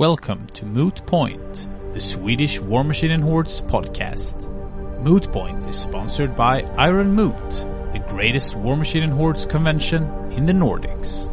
Welcome to Moot Point, the Swedish War Machine and Hordes podcast. Moot Point is sponsored by Iron Moot, the greatest War Machine and Hordes convention in the Nordics.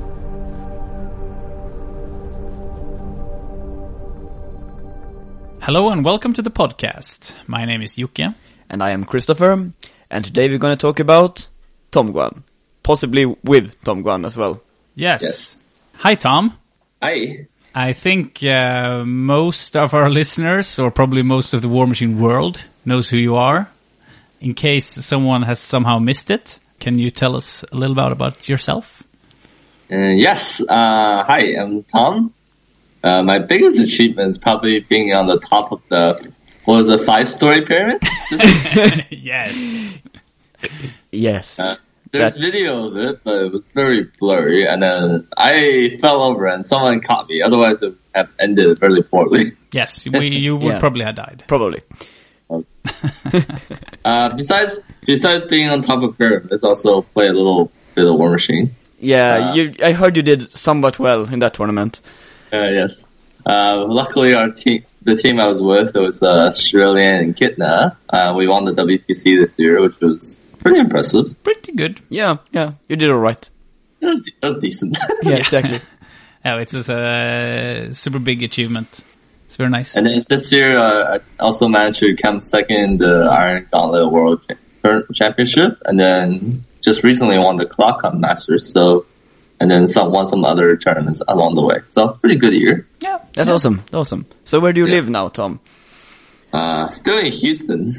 Hello and welcome to the podcast. My name is Jocke. And I am Christopher, and today we're going to talk about Tom Guan. Possibly with Tom Guan as well. Yes. Hi, Tom. Hi. I think most of our listeners, or probably most of the War Machine world, knows who you are. In case someone has somehow missed it, can you tell us a little about yourself? Yes. Hi, I'm Tom. My biggest achievement is probably being on the top of the, 5-story pyramid? Yes. Yes. There's video of it, but it was very blurry, and then I fell over and someone caught me. Otherwise, it would have ended really poorly. Yes, you would probably have died. Probably. Besides being on top of pyramids, also play a little bit of War Machine. Yeah, I heard you did somewhat well in that tournament. Yes. Luckily, the team I was with, it was Australian and Kitna. We won the WTC this year, which was pretty impressive. Pretty good. Yeah, you did all right. It was decent. Yeah, exactly. Oh, it was a super big achievement. It's very nice. And then this year, I also managed to come second in the Iron Gauntlet World Championship, and then just recently won the Clockcom Masters. And then won some other tournaments along the way. So pretty good year. Yeah, that's awesome. So where do you live now, Tom? Still in Houston.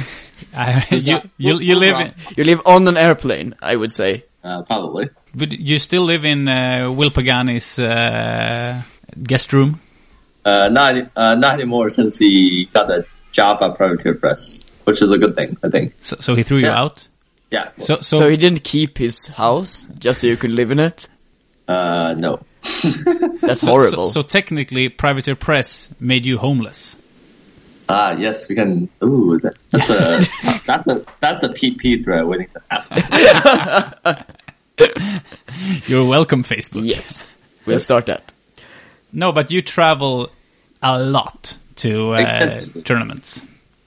You live on an airplane, I would say. Probably. But you still live in Will Pagani's guest room? Not anymore, since he got a job at Privateer Press, which is a good thing, I think. So he threw you out? Yeah. So he didn't keep his house just so you could live in it? No. That's horrible. So technically, Privateer Press made you homeless. Yes, we can. Ooh, that's a PP thread waiting to happen. You're welcome, Facebook. Yes, we'll start that. No, but you travel a lot to tournaments.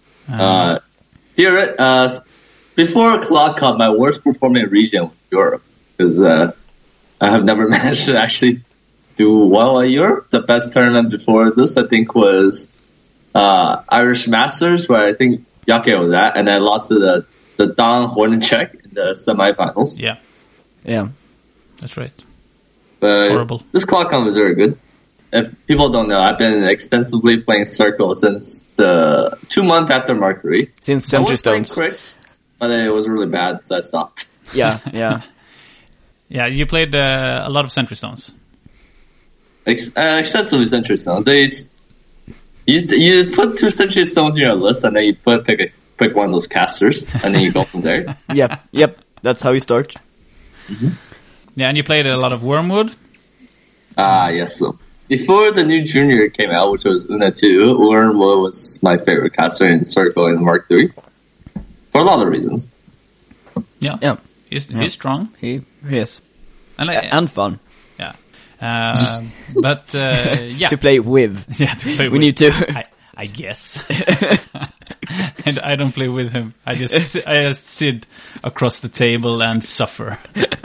Before Clock Cup, my worst performing region was Europe, because I have never managed to actually do well at Europe. The best tournament before this, I think, was Irish Masters, where I think Jocke was at, and I lost to the Don Hornacek in the semifinals. Yeah, that's right. But horrible. This Clock Cup was very good. If people don't know, I've been extensively playing Circle since the 2 months after Mark III. Since Sentry Stones. But it was really bad, so I stopped. Yeah. Yeah, you played a lot of Sentry Stones. Extensively Sentry Stones. You put 2 Sentry Stones in your list, and then you pick one of those casters, and then you go from there. Yep. That's how you start. Mm-hmm. Yeah, and you played a lot of Wormwood? Yes. So before the new junior came out, which was Una 2, Wormwood was my favorite caster in Circle in Mark III. For a lot of reasons. Yeah. He's strong. He is. And fun. Yeah. But, to play with. Yeah, to play with. We need to. I guess. And I don't play with him. I just sit across the table and suffer.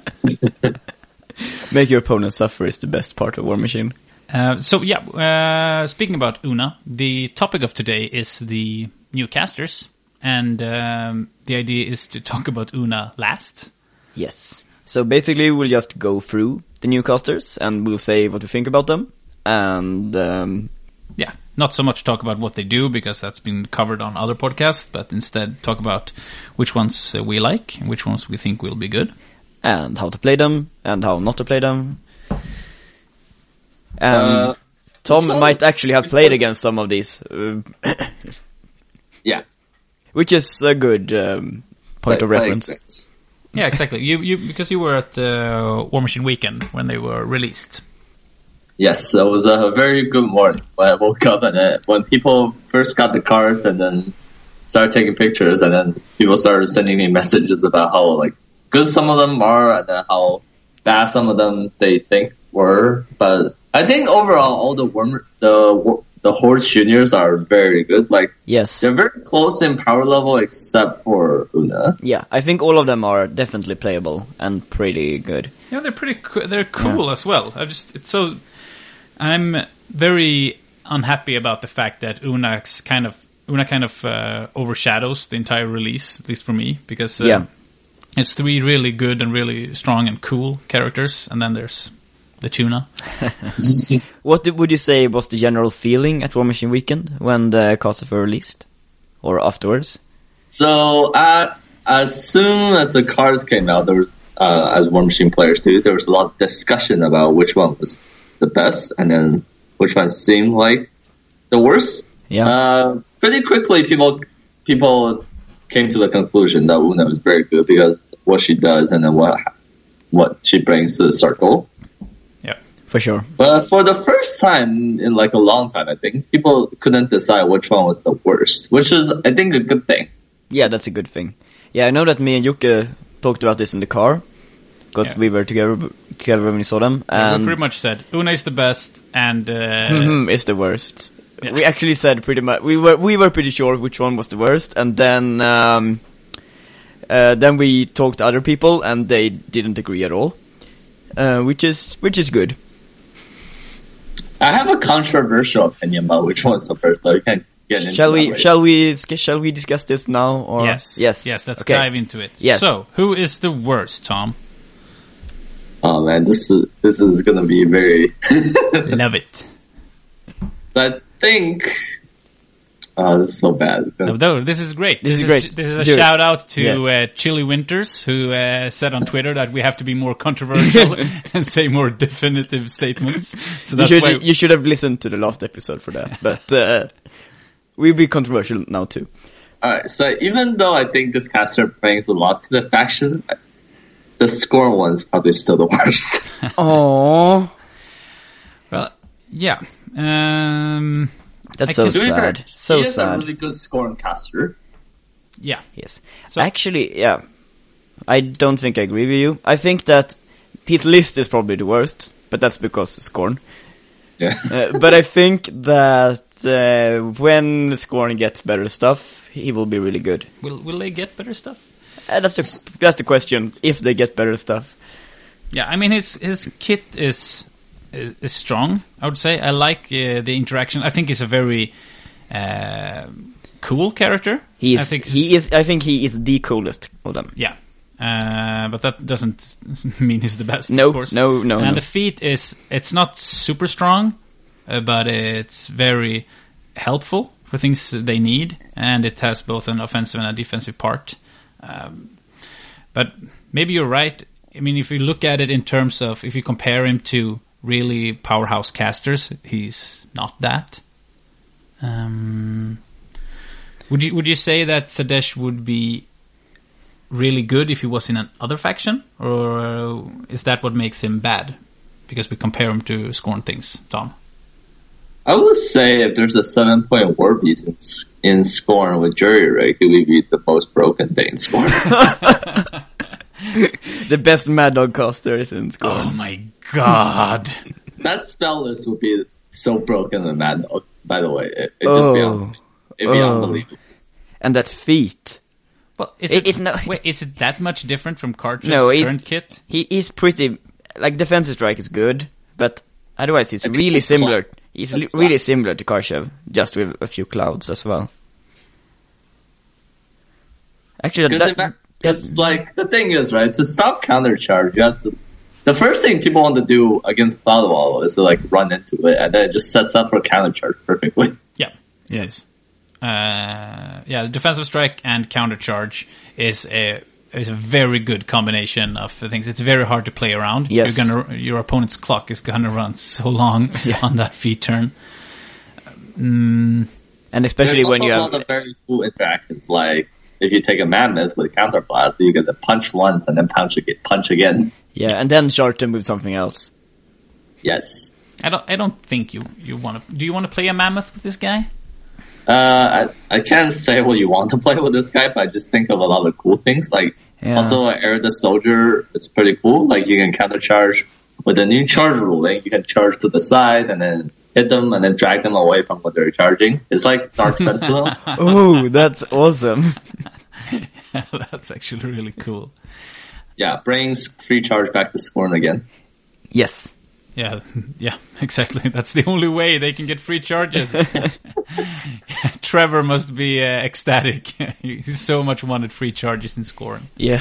Make your opponent suffer is the best part of War Machine. Speaking about Una, the topic of today is the new casters. And the idea is to talk about Una last. Yes. So basically we'll just go through the new casters and we'll say what we think about them. And not so much talk about what they do because that's been covered on other podcasts, but instead talk about which ones we like and which ones we think will be good. And how to play them and how not to play them. And Tom might actually have played against some of these. Yeah. Which is a good point of reference. Yeah, exactly. You because you were at War Machine Weekend when they were released. Yes, it was a very good morning when I woke up, and when people first got the cards and then started taking pictures, and then people started sending me messages about how good some of them are and how bad some of them they think were. But I think overall all the Horse Juniors are very good. Like Yes. they're very close in power level except for Una. Yeah, I think all of them are definitely playable and pretty good. Yeah, they're pretty. They're cool as well. I'm very unhappy about the fact that Una kind of overshadows the entire release, at least for me, because it's 3 really good and really strong and cool characters, and then there's the tuna. What would you say was the general feeling at War Machine Weekend when the cards were released, or afterwards? So as soon as the cards came out, there was as War Machine players do, there was a lot of discussion about which one was the best, and then which one seemed like the worst. Yeah. Pretty quickly, people came to the conclusion that Una is very good because what she does and then what she brings to the circle. Yeah, for sure. But for the first time in like a long time, I think people couldn't decide which one was the worst, which is, I think, a good thing. Yeah, that's a good thing. Yeah, I know that me and Jocke talked about this in the car because we were together when we saw them. And we pretty much said Una is the best, and it's the worst. Yeah. We actually said pretty much we were pretty sure which one was the worst, and then we talked to other people and they didn't agree at all, which is good. I have a controversial opinion about which one's the first, though. You can get into Shall that we discuss this now? Or yes. Let's okay. dive into it. Yes. So, who is the worst, Tom? Oh man, this is gonna be very. Love it. I think. Oh, this is so bad. No, this is great. This is great. This is a Do it. shout out to Chili Winters, who said on Twitter that we have to be more controversial and say more definitive statements. So that's why you should have listened to the last episode for that. But we'll be controversial now too. Alright, so even though I think this caster brings a lot to the faction, the Scorn one's probably still the worst. Aww. Well, yeah. That's so sad. So he is sad. a really good Scorn caster. Yeah. Yes. So- Actually, yeah. I don't think I agree with you. I think that his list is probably the worst, but that's because Scorn. Yeah. But I think that when Scorn gets better stuff, he will be really good. Will they get better stuff? That's the question. If they get better stuff. Yeah, I mean his kit is strong, I would say. I like the interaction. I think he's a very cool character. I think he is the coolest of them. Yeah. But that doesn't mean he's the best, No, of course. no. And the feat it's not super strong, but it's very helpful for things they need, and it has both an offensive and a defensive part. But maybe you're right. I mean, if you look at it in terms of, if you compare him to really powerhouse casters, he's not that. Would you say that Sadesh would be really good if he was in another faction, or is that what makes him bad? Because we compare him to Scorn things, Tom. I would say if there's a 7-point war beast in Scorn with Jury Rig, he would be the most broken thing in Scorn. The best Mad Dog caster is in Scorn. Oh my god. That spell list would be so broken in Mad Dog, by the way. It'd be unbelievable. And that feat. Well, is it that much different from Karchev's current kit? He's pretty, like, defensive strike is good, but otherwise he's really similar. He's really similar to Karchev, just with a few clouds as well. Actually, Because, like, the thing is, right, to stop countercharge, you have to... The first thing people want to do against Cloud Wall is to, like, run into it, and then it just sets up for countercharge perfectly. Yeah, it is. The defensive strike and countercharge is a very good combination of things. It's very hard to play around. Yes. Your opponent's clock is gonna run so long on that feat turn. And especially There's when you also have... a lot of very cool interactions, like, if you take a Mammoth with Counterblast, you get to punch once and then punch again. Yeah, and then short him with something else. Yes. I don't think you want to... Do you want to play a Mammoth with this guy? I can't say what you want to play with this guy, but I just think of a lot of cool things. Like, also, Air the Soldier is pretty cool. Like, you can countercharge with the new charge ruling, you can charge to the side and then hit them and then drag them away from what they're charging. It's like Dark Sentinel. Oh, that's awesome. That's actually really cool. Yeah, brings free charge back to Scorn again. Yes. Yeah, exactly. That's the only way they can get free charges. Trevor must be ecstatic. He so much wanted free charges in Scorn. Yeah.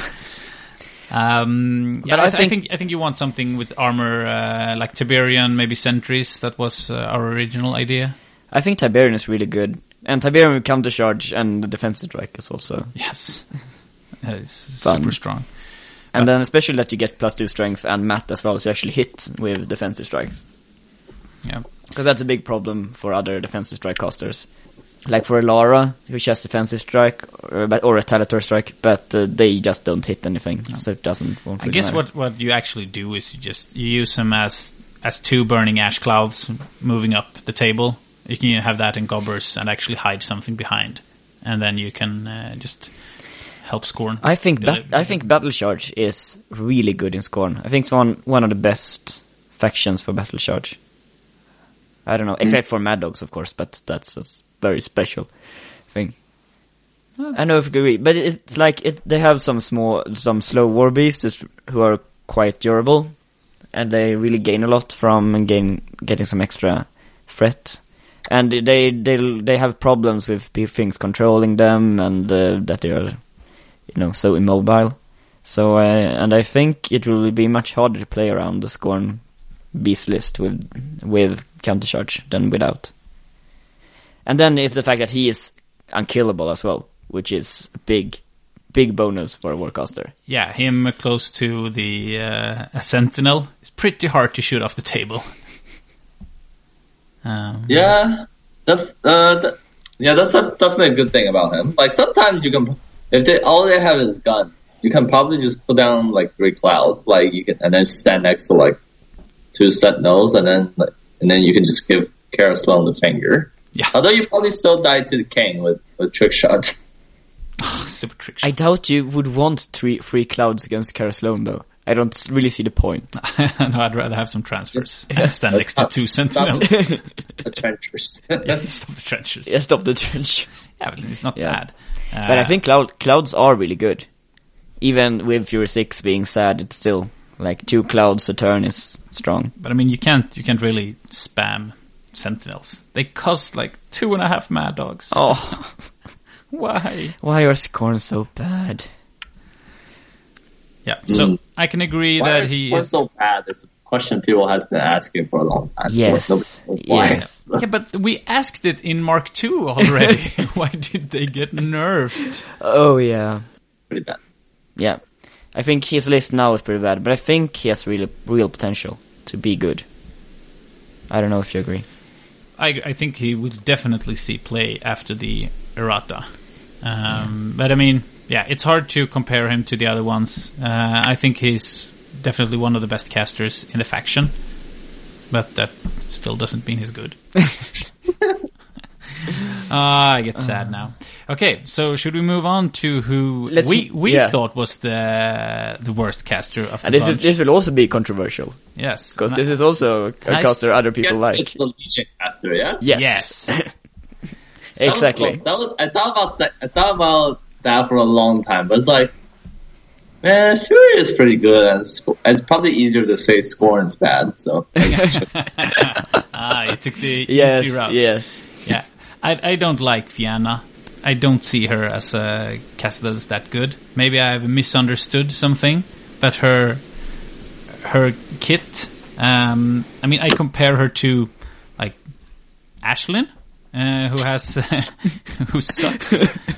But I think you want something with armor like Tiberian, maybe sentries. That was our original idea. I think Tiberian is really good. And Tiberian with counter charge and the defensive strike is also... Yes. It's fun. Super strong. And then especially that you get +2 strength and mat as well, so you actually hit with defensive strikes. Yeah. Because that's a big problem for other defensive strike casters. Like for Elara, which has defensive strike or retaliatory strike, but they just don't hit anything, so it won't I really guess matter. what you actually do is you use them as 2 burning ash clouds moving up the table. You can have that in Gobbers and actually hide something behind, and then you can just help Scorn. I think Battle Charge is really good in Scorn. I think it's one of the best factions for Battle Charge. I don't know, except for Mad Dogs, of course, but that's a very special thing. I know if you agree, but it's like they have some slow war beasts who are quite durable, and they really gain a lot from getting some extra threat. And they have problems with things controlling them, and that they are, so immobile. So and I think it will be much harder to play around the Scorn beast list with countercharge than without. And then it's the fact that he is unkillable as well, which is a big bonus for a Warcaster. Yeah, him close to the a Sentinel is pretty hard to shoot off the table. Yeah, that's definitely a good thing about him. Like sometimes you can, if all they have is guns, you can probably just put down like 3 clouds, like you can, and then stand next to like 2 Sentinels, and then you can just give Kara Sloan the finger. Yeah. Although you probably still die to the King with trick shot. Super trick shot. I doubt you would want 3 clouds against Kara Sloan though. I don't really see the point. No, I'd rather have some transfers and stand next to 2 Sentinels. The trenchers. Stop the trenchers. Yeah, stop the trenches. Yeah, but it's not bad. But I think clouds are really good. Even with Fury 6 being sad, it's still like 2 clouds a turn is strong. But I mean, you can't really spam Sentinels. They cost like 2.5 Mad Dogs. Oh, why? Why are Scorn so bad? Yeah, so I can agree that he is so bad. It's a question people has been asking for a long time. Yes. Yes. Yeah, but we asked it in Mark II already. Why did they get nerfed? Oh yeah, Pretty bad. yeah. I think his list now is pretty bad, but I think he has real potential to be good. I don't know if you agree. I think he will definitely see play after the errata. But I mean, yeah, it's hard to compare him to the other ones. I think he's definitely one of the best casters in the faction, but that still doesn't mean he's good. I get sad now. Okay, so should we move on to who we thought was the worst caster of the And bunch? this will also be controversial. Yes, Because this is also a caster other people like. It's the Legion caster, yeah? Yes. That was Exactly. close. I thought about that for a long time, but it's like, man, Fury is pretty good, and it's probably easier to say Scorn's bad, so I guess. you took the easy route. Yes. Yeah, I don't like Fianna. I don't see her as a caster that's that good. Maybe I've misunderstood something, but her kit. I mean, I compare her to like Ashlyn, who has who sucks,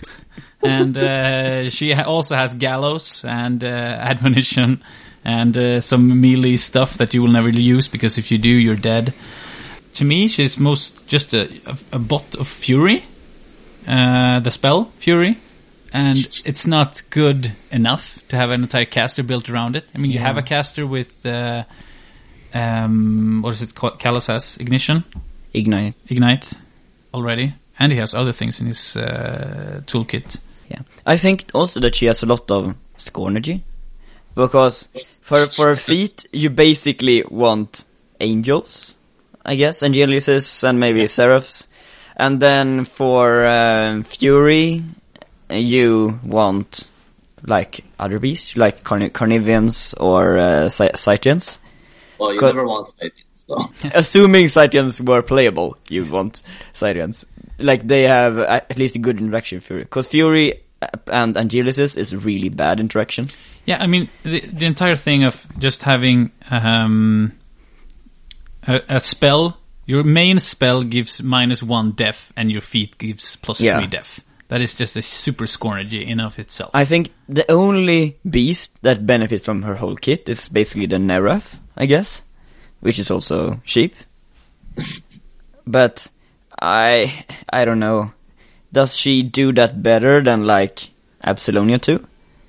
and she also has gallows and admonition and some melee stuff that you will never use because if you do, you're dead. To me, she's most just a bot of Fury, the spell Fury, and it's not good enough to have an entire caster built around it. I mean, you have a caster with what is it called? Kalos has Ignite already, and he has other things in his toolkit. Yeah. I think also that she has a lot of Scornergy, Because for a feat, you basically want angels, I guess, Angeliuses and maybe Seraphs. And then for Fury, you want like other beasts, like Carnivians or Scythians. Well, you never want Scythians, so. Assuming Scythians were playable, you'd want Scythians. Like, they have at least a good interaction Fury. Because Fury and Angeliuses is really bad interaction. Yeah, I mean, the entire thing of just having a spell, your main spell gives -1 def, and your feat gives +3 def. That is just a super scourge in of itself. I think the only beast that benefits from her whole kit is basically the Neraf, I guess, which is also cheap. But I don't know. Does she do that better than like Absolonia 2?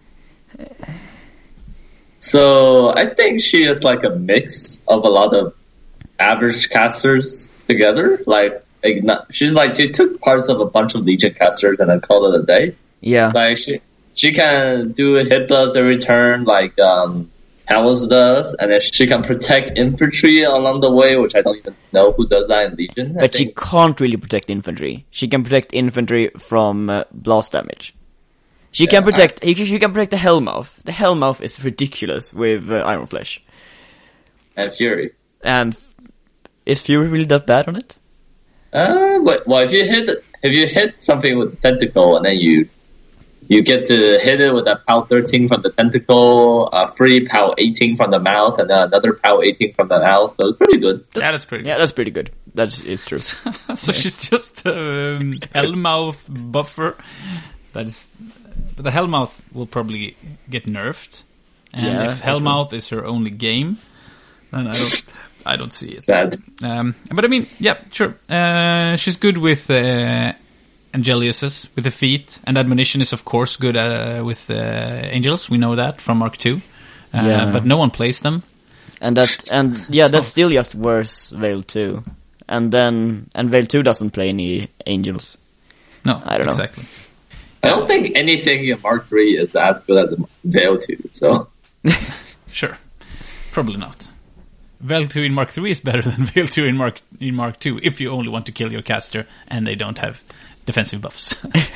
So I think she is like a mix of a lot of average casters together. Like she's like, she took parts of a bunch of Legion casters and then called it a day. Yeah. Like she can do hit buffs every turn, like Hallows does, and then she can protect infantry along the way, which I don't even know who does that in Legion. But she can't really protect infantry. She can protect infantry from blast damage. She can protect. She can protect the Hellmouth. The Hellmouth is ridiculous with Iron Flesh and Fury. And is Fury really that bad on it? Well, if you hit something with tentacle and then you get to hit it with a POW 13 from the tentacle, a free POW 18 from the mouth, and then another POW 18 from the mouth. So it's pretty good. Yeah, that's pretty good. Yeah, that's pretty good. That is true. So she's just Hellmouth buffer. That is, but the Hellmouth will probably get nerfed. And if Hellmouth is her only game, then I don't see it. Sad. But I mean, yeah, sure. She's good with Angeliuses, with the feat, and Admonition is of course good with Angels. We know that from Mark 2. But no one plays them. That's still just worse Veil 2. And Veil 2 doesn't play any Angels. No, I don't know. Exactly. I don't think anything in Mark 3 is as good as Veil 2, so. Sure. Probably not. Veil 2 in Mark 3 is better than Veil 2 in Mark 2 if you only want to kill your caster and they don't have defensive buffs.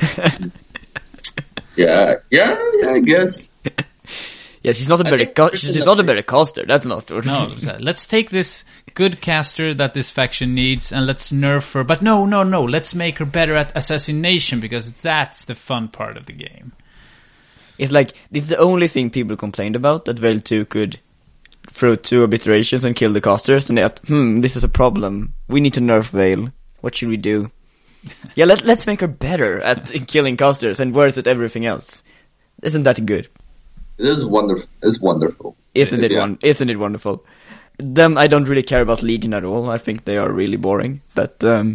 Yeah, I guess. Yeah, she's not a better caster. That's not true. No, let's take this good caster that this faction needs and let's nerf her. But no. Let's make her better at assassination because that's the fun part of the game. It's like, it's the only thing people complained about, that Veil 2 could throw 2 obliterations and kill the casters, and they asked, this is a problem. We need to nerf Veil. What should we do? Yeah, let's make her better at killing casters and worse at everything else. Isn't that good? It is wonderful. It's wonderful. Isn't it wonderful? Then I don't really care about Legion at all. I think they are really boring. But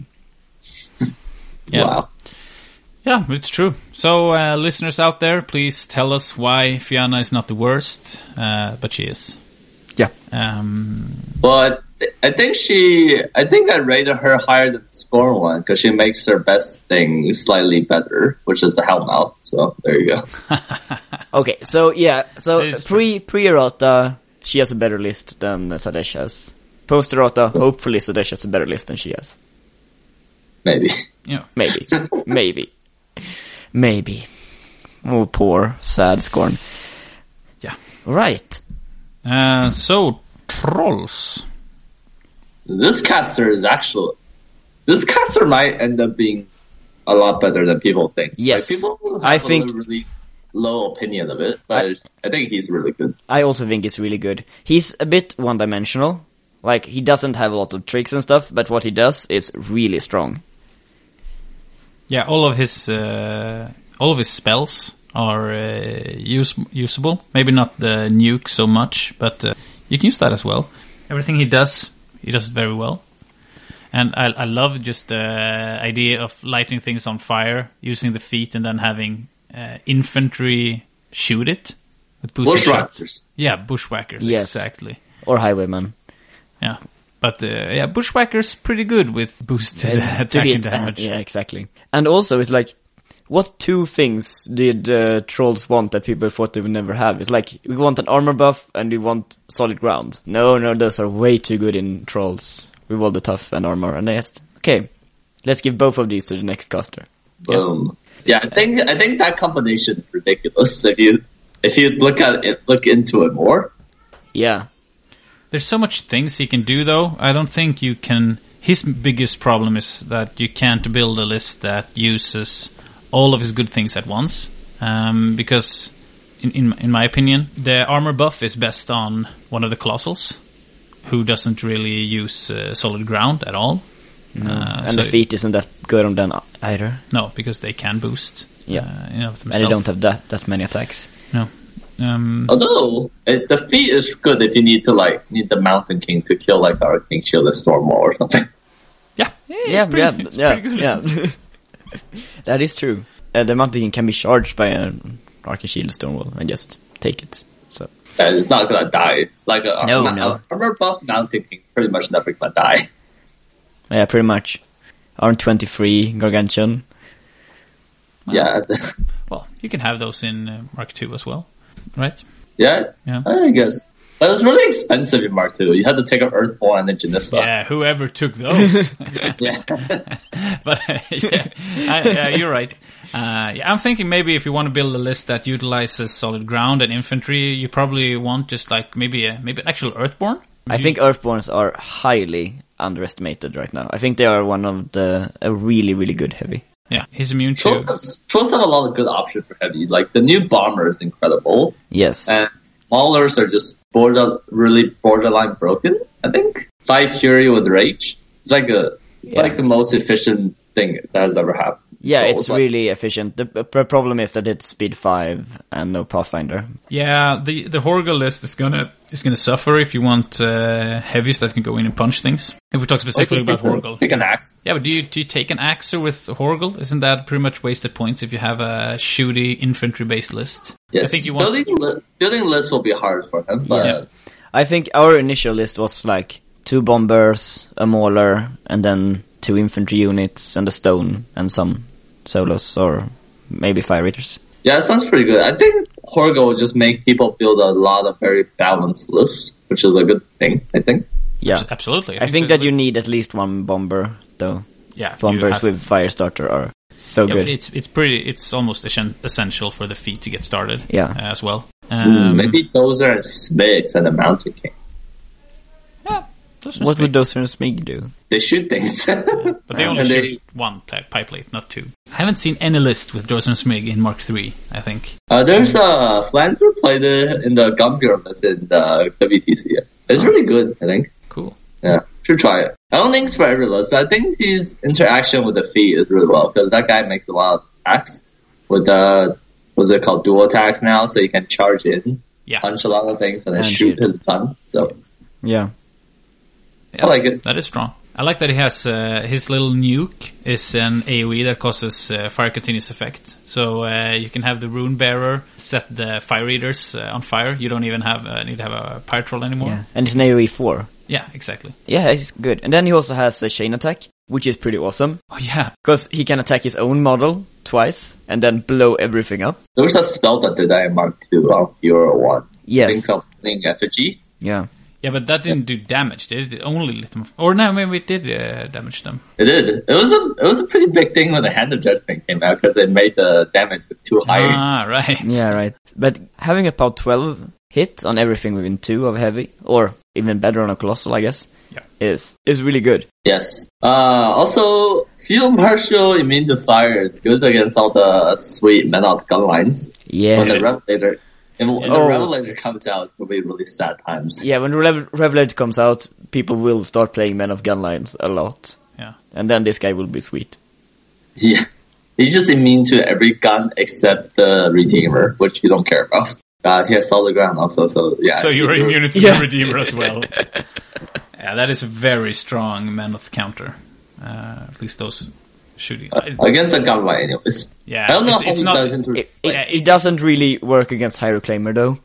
Wow. Yeah, it's true. So, listeners out there, please tell us why Fianna is not the worst, but she is. Yeah. But I think I rated her higher than the Scorn one because she makes her best thing slightly better, which is the Hellmouth. So there you go. Okay, so pre-errata, she has a better list than Sadesh has. Post-errata, hopefully Sadesh has a better list than she has. Maybe. Yeah. Maybe. Oh, poor, sad Scorn. Yeah. Right. So, Trolls. This caster might end up being a lot better than people think. Yes. Like, people have a really low opinion of it, but I think he's really good. I also think he's really good. He's a bit one-dimensional. Like, he doesn't have a lot of tricks and stuff, but what he does is really strong. Yeah, all of his spells are usable. Maybe not the nuke so much, but you can use that as well. Everything he does it very well. And I love just the idea of lighting things on fire, using the feet, and then having infantry shoot it with Bushwhackers. Yeah, bushwhackers, yes. Exactly. Or highwaymen. Yeah. But, bushwhackers pretty good with boosted attacking damage. Yeah, exactly. And also, it's like, what two things did trolls want that people thought they would never have? It's like, we want an armor buff and we want solid ground. No, those are way too good in trolls. We want the tough and armor. And I asked, okay, let's give both of these to the next caster. Boom. Yeah, I think that combination is ridiculous. If you look into it more. Yeah. There's so much things he can do, though. I don't think you can... His biggest problem is that you can't build a list that uses all of his good things at once. Because, in my opinion, the armor buff is best on one of the Colossals, who doesn't really use solid ground at all. And so the feat isn't that good on them either. No, because they can boost. And they don't have that many attacks. No. Although the feat is good if you need the Mountain King to kill like Arcane Shield Storm Wall or something. Yeah. That is true. The Mountain King can be charged by an Arcane Shield Storm Wall and just take it. So it's not gonna die. Like no. Armor buff Mountain King pretty much never gonna die. Yeah, pretty much. RM23 Gargantuan. Yeah. Well, you can have those in Mark II as well, right? Yeah, I guess. But it was really expensive in Mark II. You had to take up Earthborn and Janissa. Yeah, whoever took those. Yeah. But you're right. I'm thinking maybe if you want to build a list that utilizes solid ground and infantry, you probably want just like maybe an actual Earthborn. I think Earthborns are highly underestimated right now. I think they are one of a really, really good heavy. Yeah, he's immune to... Trolls have a lot of good options for heavy. Like, the new Bomber is incredible. Yes. And Maulers are just really borderline broken, I think. 5 Fury with Rage. It's like the most efficient thing that has ever happened. Yeah, it's really efficient. The problem is that it's speed 5 and no Pathfinder. Yeah, the Horgel list is gonna suffer if you want heavies that can go in and punch things. If we talk specifically about Horgel. Take an axe. Yeah, but do you take an Axer with Horgel? Isn't that pretty much wasted points if you have a shooty infantry-based list? Yes, I think you want... building lists will be hard for him, but... Yeah. I think our initial list was like 2 bombers, a mauler, and then 2 infantry units, and a stone, and some solos, or maybe fire raiders. Yeah, it sounds pretty good. I think Horgel will just make people build a lot of very balanced lists, which is a good thing, I think. Yeah, absolutely. I think that you need at least 1 bomber, though. Yeah, bombers with Firestarter are so good. But it's almost essential for the feat to get started. Yeah, as well. Maybe Dozer and Smigs and the Mountain King. Yeah. What would Dozer and Smig do? They shoot things. But they only shoot 1 pipe plate, not 2. I haven't seen any list with Dozer and Smig in Mark III, I think. There's Flanzer played it in the Gumbeer list in the WTC. It's really good, I think. Cool. Yeah, should try it. I don't think it's for every list, but I think his interaction with the feat is really well, because that guy makes a lot of attacks with what's it called, dual attacks now, so you can charge in, punch a lot of things, and then shoot his gun. So yeah, I like it. That is strong. I like that he has his little nuke is an AoE that causes fire continuous effect. So you can have the Rune Bearer set the fire eaters on fire. You don't even need to have a Pyre Troll anymore. Yeah. And it's an AoE 4. Yeah, exactly. Yeah, it's good. And then he also has a chain attack, which is pretty awesome. Oh yeah, because he can attack his own model twice and then blow everything up. There was a spell that did that in Mark II on Euro 1. Yes. I think something Effigy. Yeah. Yeah, but that didn't do damage, did it? It only lit them. Or no, maybe it did damage them. It did. It was a pretty big thing when the Hand of Judgment came out, because they made the damage too high. Ah, right. Yeah, right. But having about 12 hit on everything within 2 of heavy, or even better on a Colossal, I guess, is really good. Yes. Also, Field Marshal immune to fire is good against all the sweet Menoth gun lines. Yes. When the Revelator... When the Revelator comes out, it'll be really sad times. Yeah, when the Revelator comes out, people will start playing Men of Gunlines a lot. Yeah. And then this guy will be sweet. Yeah. He's just immune to every gun except the Redeemer, which you don't care about. He has solid ground also, so yeah. So you're immune to the Redeemer as well. Yeah, that is a very strong Menoth counter. At least those... shooting against a gunline, anyways. Yeah, I don't know how it doesn't really work against Hyroclaimer, though.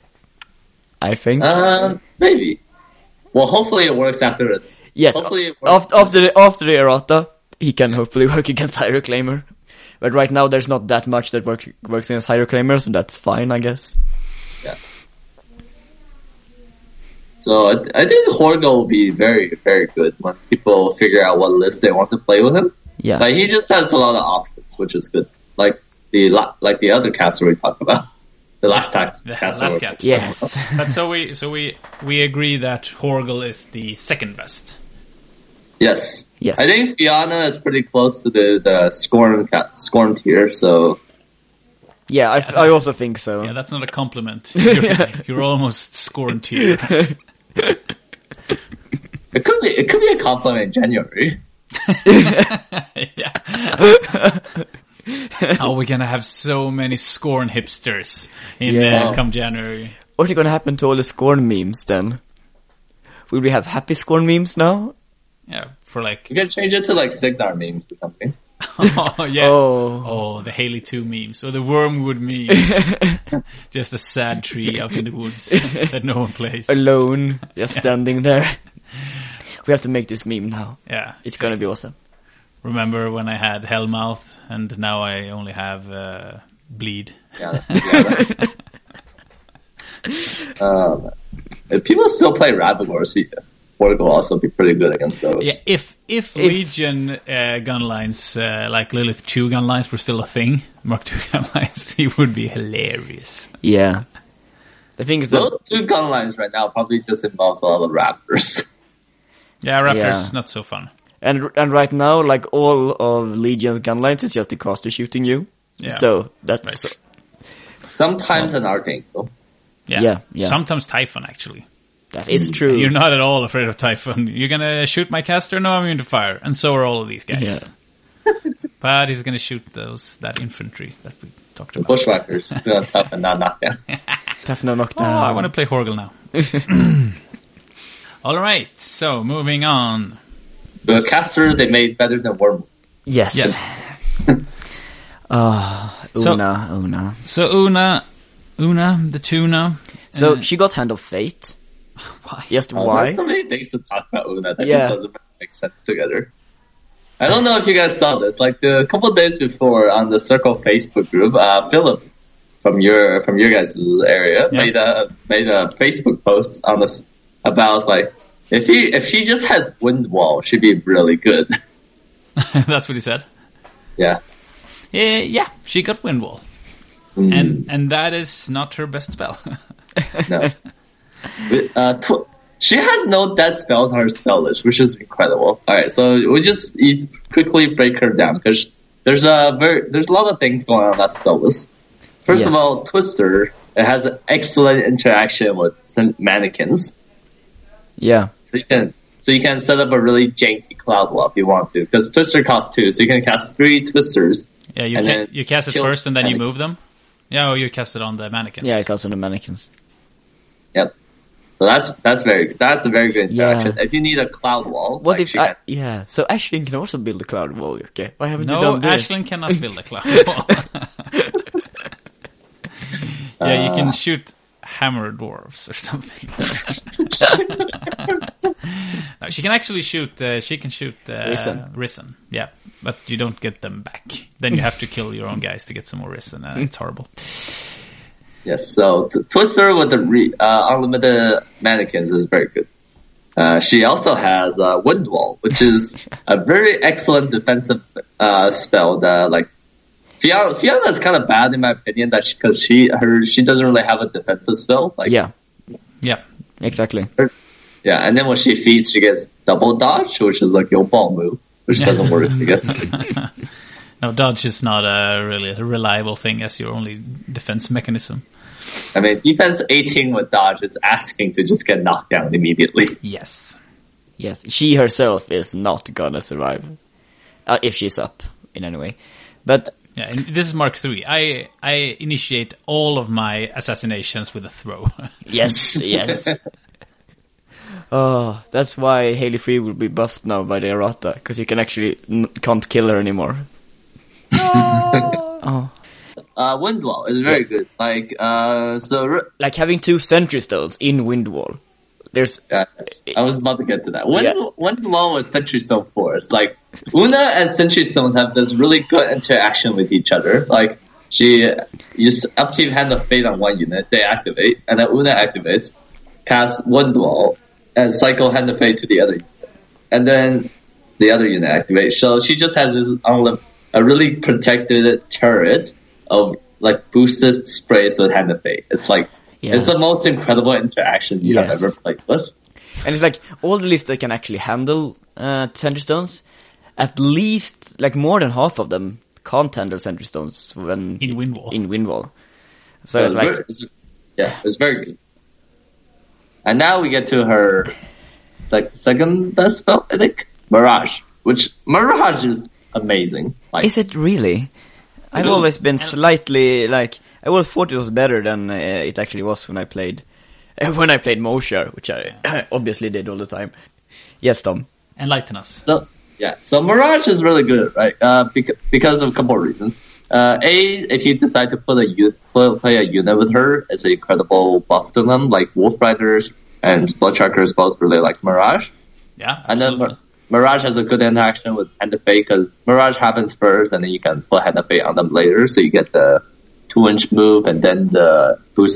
I think. Maybe. Well, hopefully it works after this. Yes. Hopefully it works after the errata, he can hopefully work against Hyroclaimer. But right now there's not that much that works against Hydroclaimer, so that's fine, I guess. Yeah. So I think Horgo will be very, very good when people figure out what list they want to play with him. Yeah. Like he just has a lot of options, which is good. Like the other caster we talked about, the last caster. Yes. But so we agree that Horgle is the second best. Yes. Yes. I think Fiona is pretty close to the Scorn tier. So Yeah, I also think so. Yeah, that's not a compliment. You're almost Scorn tier. it could be a compliment in January. Yeah. Oh, we're gonna have so many Scorn hipsters in come January. What's going to happen to all the Scorn memes then? Will we have happy Scorn memes now? Yeah, for like. You can change it to like Signar memes or something. Oh yeah. Oh. Oh, the Haley 2 memes or the Wormwood memes. Just a sad tree out in the woods that no one plays. Alone, just standing there. We have to make this meme now. Yeah, It's gonna be awesome. Remember when I had Hellmouth and now I only have Bleed. Yeah. If people still play Ravagors, Horgo will also be pretty good against those. Yeah, if Legion gun lines like Lilith 2 gun lines were still a thing, Mark 2 gun lines, he would be hilarious. Yeah. The thing is that Those 2 gun lines right now probably just involves a lot of Raptors. Yeah, Raptors, Yeah. not so fun. and right now, like all of Legion's gun lines is just the caster shooting you. Yeah. So that's Right. Sometimes an Archangel. Yeah. Yeah. Sometimes Typhon, actually. that is true. You're not at all afraid of Typhon. You're gonna shoot my caster? No, I'm immune to fire. And so are all of these guys. Yeah. But he's gonna shoot that infantry that we talked about. Bushwhackers. It's gonna tough and not knock down. Tough no Oh, knockdown. I want to play Horgle now. Alright, so moving on. The caster they made better than Worm. Yes. Yes. So- Una. So Una, the tuna. So she got Hand of Fate. Why? Just Oh, why? there's so many things to talk about Una that Yeah. just doesn't make sense together. I don't know if you guys saw this. Like a couple of days before on the Circle Facebook group, Philip from your guys' area made a Facebook post on this about like if she just had Wind Wall, she'd be really good. That's what he said. Yeah. Yeah, she got Windwall. And that is not her best spell. No. She has no death spells on her spell list, which is incredible. Alright, so we just quickly break her down, because there's a lot of things going on that spell list. First of Yes. all, Twister, it has an excellent interaction with some mannequins. Yeah. So you can set up a really janky cloud wall if you want to, because Twister costs 2, so you can cast 3 Twisters. Yeah, And then you cast it kill first and then you mannequins. move them. Yeah, or you cast it on the mannequins. Yeah, because of the mannequins. Yep. So that's a very good interaction. Yeah. If you need a cloud wall, What like if she can- yeah, so Ashlyn can also build a cloud wall, okay? Why haven't you No, done this? Ashlyn cannot build a cloud wall. Yeah, you can shoot hammer dwarves or something. No, she can actually shoot. Risen. Yeah, but you don't get them back. Then you have to kill your own guys to get some more Risen. It's horrible. Yes, so Twister with the unlimited mannequins is very good. She also has Wind Wall, which is a very excellent defensive spell that, like, Fiona is kind of bad in my opinion, that because she doesn't really have a defensive spell. Like, Yeah, Yeah, exactly. yeah, and then when she feeds, she gets double dodge, which is like your ball move, which doesn't work, I guess. no, dodge is not a really reliable thing as your only defense mechanism. I mean, defense 18 with dodge is asking to just get knocked down immediately. Yes. Yes, she herself is not gonna survive. If she's up in any way. But Yeah, and this is Mark 3. I initiate all of my assassinations with a throw. yes, yes. Oh, that's why Haley Free will be buffed now by the errata, because you can actually can't kill her anymore. Oh. Windwall is very Yes. good. Like, Like having 2 sentry stones in Windwall. There's I was about to get to that. When Law was Sentry Stone Force, like Una and Sentry Stones have this really good interaction with each other. Like you upkeep Hand of Fate on one unit, they activate, and then Una activates, cast one Dwell, and cycle Hand of Fate to the other unit, and then the other unit activates. So she just has this a really protected turret of like boosted sprays with Hand of Fate. It's like. Yeah. It's the most incredible interaction you have ever played with. And it's like, all the lists that can actually handle Sentry Stones, at least, like, more than half of them can't handle Sentry Stones when in Windwall. So it's like... it's very good. And now we get to her second best spell, I think, Mirage. Which, Mirage is amazing. Like, is it really? I've always been slightly, like... I always thought it was better than it actually was when I played Moshar, which I obviously did all the time. Yes, Tom. Enlighten us. So Mirage is really good, right? Because of a couple of reasons. If you decide to play a unit with her, it's an incredible buff to them. Like Wolf Riders and Bloodtrackers both really like Mirage. Yeah, absolutely. And then Mirage has a good interaction with Hand of Fate because Mirage happens first, and then you can put Hand of Fate on them later, so you get the 2-inch move and then the boost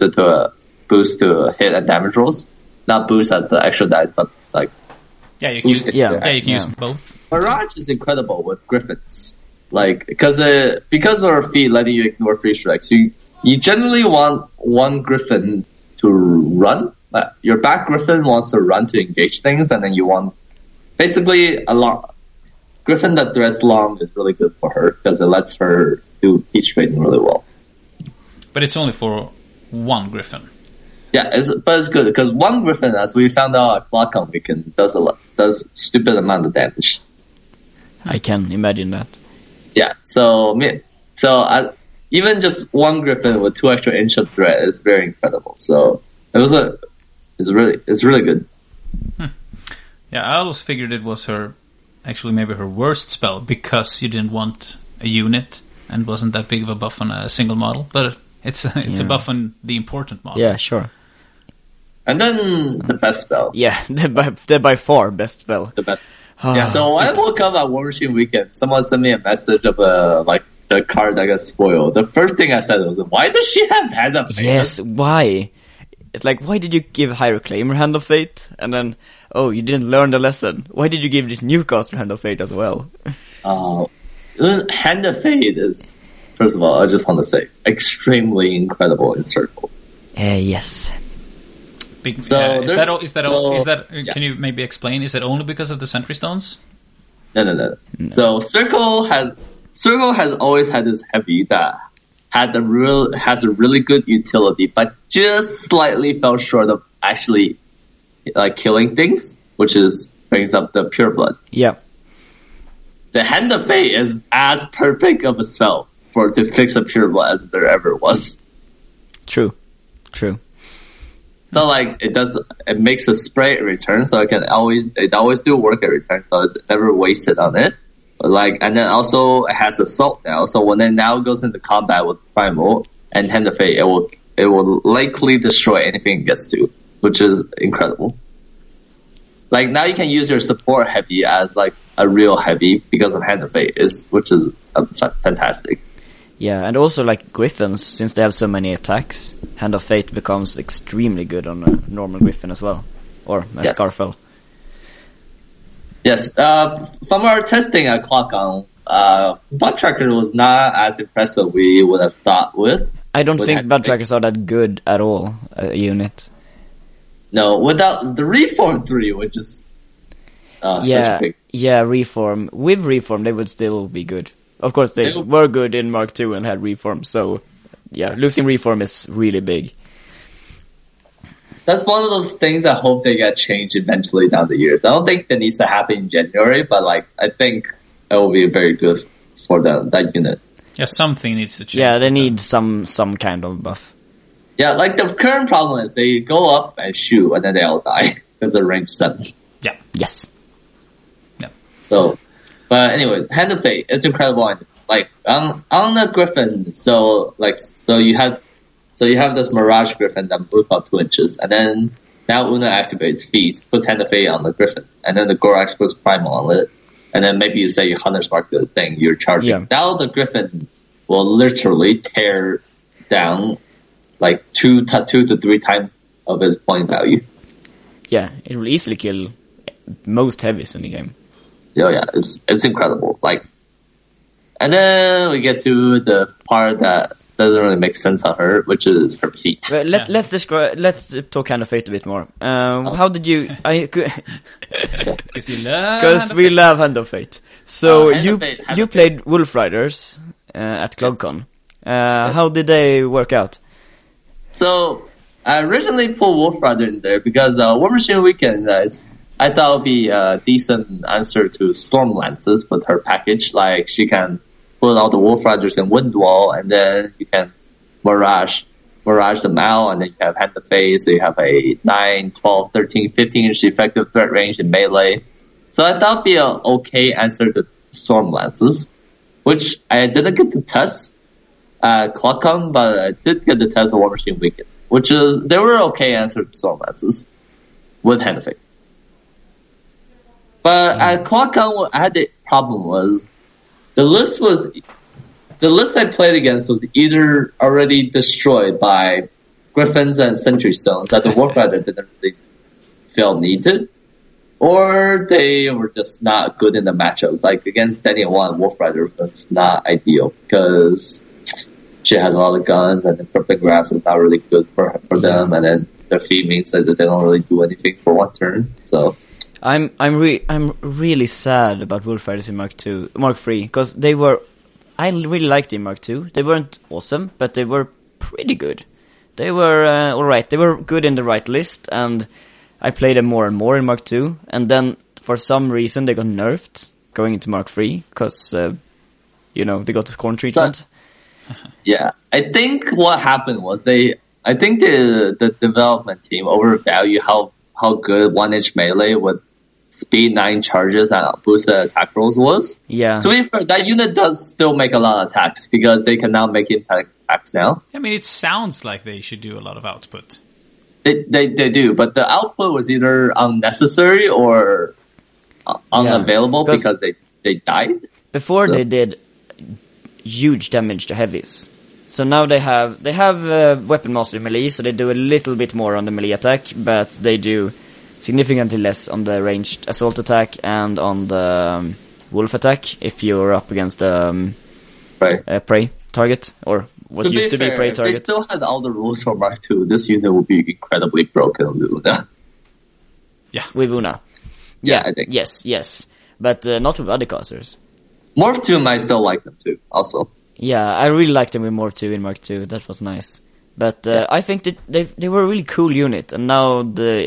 to hit and damage rolls. Not boost as the extra dice, but like you can use them both. Mirage is incredible with Griffins, like because of her feat letting you ignore free strikes. You generally want one Griffin to run. Your back Griffin wants to run to engage things, and then you want basically a long Griffin that threads long is really good for her because it lets her do peach trading really well. But it's only for one Griffin. Yeah, but it's good because one Griffin, as we found out at QuadCon weekend, does stupid amount of damage. I can imagine that. Yeah, so even just one Griffin with 2 extra inch of threat is very incredible. So it's really good. Yeah, I always figured it was maybe her worst spell because you didn't want a unit and wasn't that big of a buff on a single model, but. It's a buff on the important model. Yeah, sure. And then the best spell. Yeah, the by far best spell. The best. Yeah. So when I woke up at War Machine Weekend, someone sent me a message of the card that got spoiled. The first thing I said was, "Why does she have Hand of Fate?" Yes, why? It's like, why did you give High Reclaimer Hand of Fate? And then, you didn't learn the lesson. Why did you give this Newcaster Hand of Fate as well? Hand of Fate is. First of all, I just want to say, extremely incredible in Circle. Yes. Can you maybe explain? Is it only because of the Sentry Stones? No. So Circle has always had this heavy that has a really good utility, but just slightly fell short of actually like killing things, which brings up the Pure Blood. Yeah. The Hand of Fate is as perfect of a spell to fix a Pure Blood as there ever was. True. So like it makes a spray at return, so it always do work at return, so it's never wasted on it. But and then also it has Assault now, so when it now goes into combat with Primal and Hand of Fate, it will likely destroy anything it gets to, which is incredible. Like now you can use your support heavy as like a real heavy because of Hand of Fate, which is fantastic. Yeah, and also like Griffins, since they have so many attacks, Hand of Fate becomes extremely good on a normal Griffin as well. Or a Scarfell. Yes, from our testing at QuadCon, Bloodtracker was not as impressive we would have thought with. I don't think Bloodtrackers are that good at all, a unit. No, without the Reform 3, which is such a big... Yeah, Reform. With Reform, they would still be good. Of course, they were good in Mark II and had Reform, so yeah, losing Reform is really big. That's one of those things I hope they get changed eventually down the years. I don't think that needs to happen in January, but I think it will be very good for that unit. Yeah, something needs to change. Yeah, they need some kind of buff. Yeah, like the current problem is they go up and shoot and then they all die because they're range 7. Yeah. Yes. Yeah. So, but anyways, Hand of Fate, it's incredible. Like on the Griffin, so you have this Mirage Griffin that moves about 2 inches, and then Now Una activates feet, puts Hand of Fate on the Griffin, and then the Gorax puts Primal on it. And then maybe you say you Hunter's Mark the thing you're charging. Yeah. Now the Griffin will literally tear down like 2 to 3 times of his point value. Yeah, it will easily kill most heavies in the game. Yeah, it's incredible. Like, and then we get to the part that doesn't really make sense on her, which is her feet. Well, let's talk Hand of Fate a bit more. How did you? Because we love Hand of Fate. So you played Wolf Riders at GlogCon. Yes. How did they work out? So I originally put Wolf Rider in there because War Machine Weekend, guys, I thought it would be a decent answer to Storm Lances with her package. Like, she can put all the Wolf Riders in Windwall, and then you can Mirage them out, and then you have Hand of Fate, so you have a 9, 12, 13, 15-inch effective threat range in melee. So I thought it would be an okay answer to Storm Lances, which I didn't get to test at ClockCon, but I did get to test at War Machine Weekend, which is, they were okay answer to Storm Lances with Hand of Fate. But at ClockCon, what I had the problem was, the list I played against was either already destroyed by Griffins and Sentry Stones that the Warfighter didn't really feel needed, or they were just not good in the matchups. Like against Daniel 1, Warfighter was not ideal because she has a lot of guns, and the Crippling Grass is not really good for them, and then their feed means that they don't really do anything for one turn. So I'm really sad about Wolfriders in Mark 3, because I really liked them in Mark 2. They weren't awesome, but they were pretty good. They were alright. They were good in the right list, and I played them more and more in Mark 2, and then for some reason they got nerfed going into Mark 3, because, they got the corn treatment. Yeah, I think what happened was I think the development team overvalued how good 1-inch melee with speed 9 charges and boosted attack rolls was. Yeah. To be fair, that unit does still make a lot of attacks because they can now make impact attacks now. I mean, it sounds like they should do a lot of output. They do, but the output was either unnecessary or unavailable because they died. Before they did huge damage to heavies. So now they have weapon mastery melee, so they do a little bit more on the melee attack, but they do significantly less on the ranged assault attack and on the wolf attack if you're up against prey target, or what used to be prey target. If they still had all the rules for Mark II, this unit would be incredibly broken with Una. Yeah. With Una. Yeah, I think. Yes. But not with other casters. Morph 2 might still like them too, also. Yeah, I really liked them with Morph 2 in Mark 2. That was nice. But I think that they were a really cool unit, and now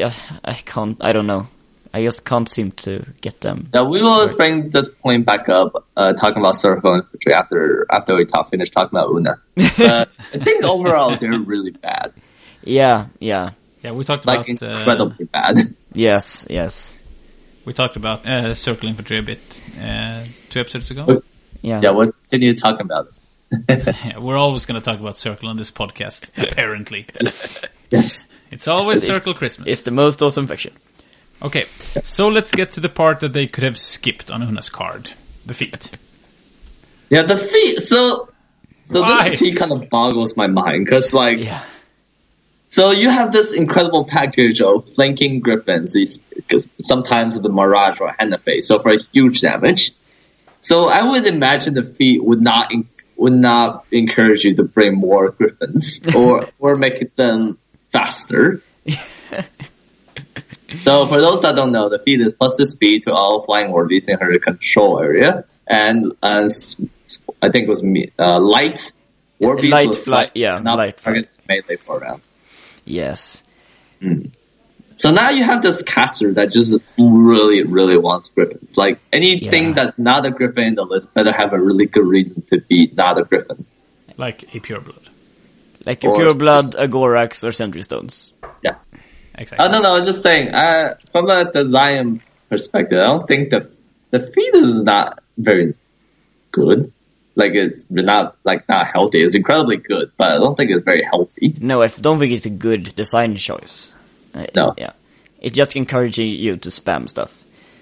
I don't know. I just can't seem to get them. Yeah, we will bring this point back up, talking about Circle Infantry after we finish talking about Una. But I think overall they're really bad. Yeah. We talked about incredibly bad. Yes. We talked about Circle Infantry a bit 2 episodes ago. Yeah, we'll continue talking about it. We're always going to talk about Circle on this podcast, apparently. Yes. It's always Circle Christmas. It's the most awesome faction. Okay, so let's get to the part that they could have skipped on Una's card. The feet. Yeah, the feet. So Why? this feet kind of boggles my mind, because so you have this incredible package of flanking Griffins, because sometimes the Mirage or Hand of Fate, so for a huge damage. So I would imagine the feat would not encourage you to bring more Griffins or make them faster. So for those that don't know, the feat is +2 speed to all flying worthies in her control area, and as I think it was light worthies. Light flight, light target melee for a round. Yes. So now you have this caster that just really, really wants Griffins. Like, anything that's not a Griffin in the list better have a really good reason to be not a Griffin. Like a Pureblood. Like a Pureblood, a Gorax, or Sentry Stones. Yeah. Exactly. No, I'm just saying, from a design perspective, I don't think the fetus is not very good. Like, it's not healthy. It's incredibly good, but I don't think it's very healthy. No, I don't think it's a good design choice. No. Yeah. It's just encouraging you to spam stuff.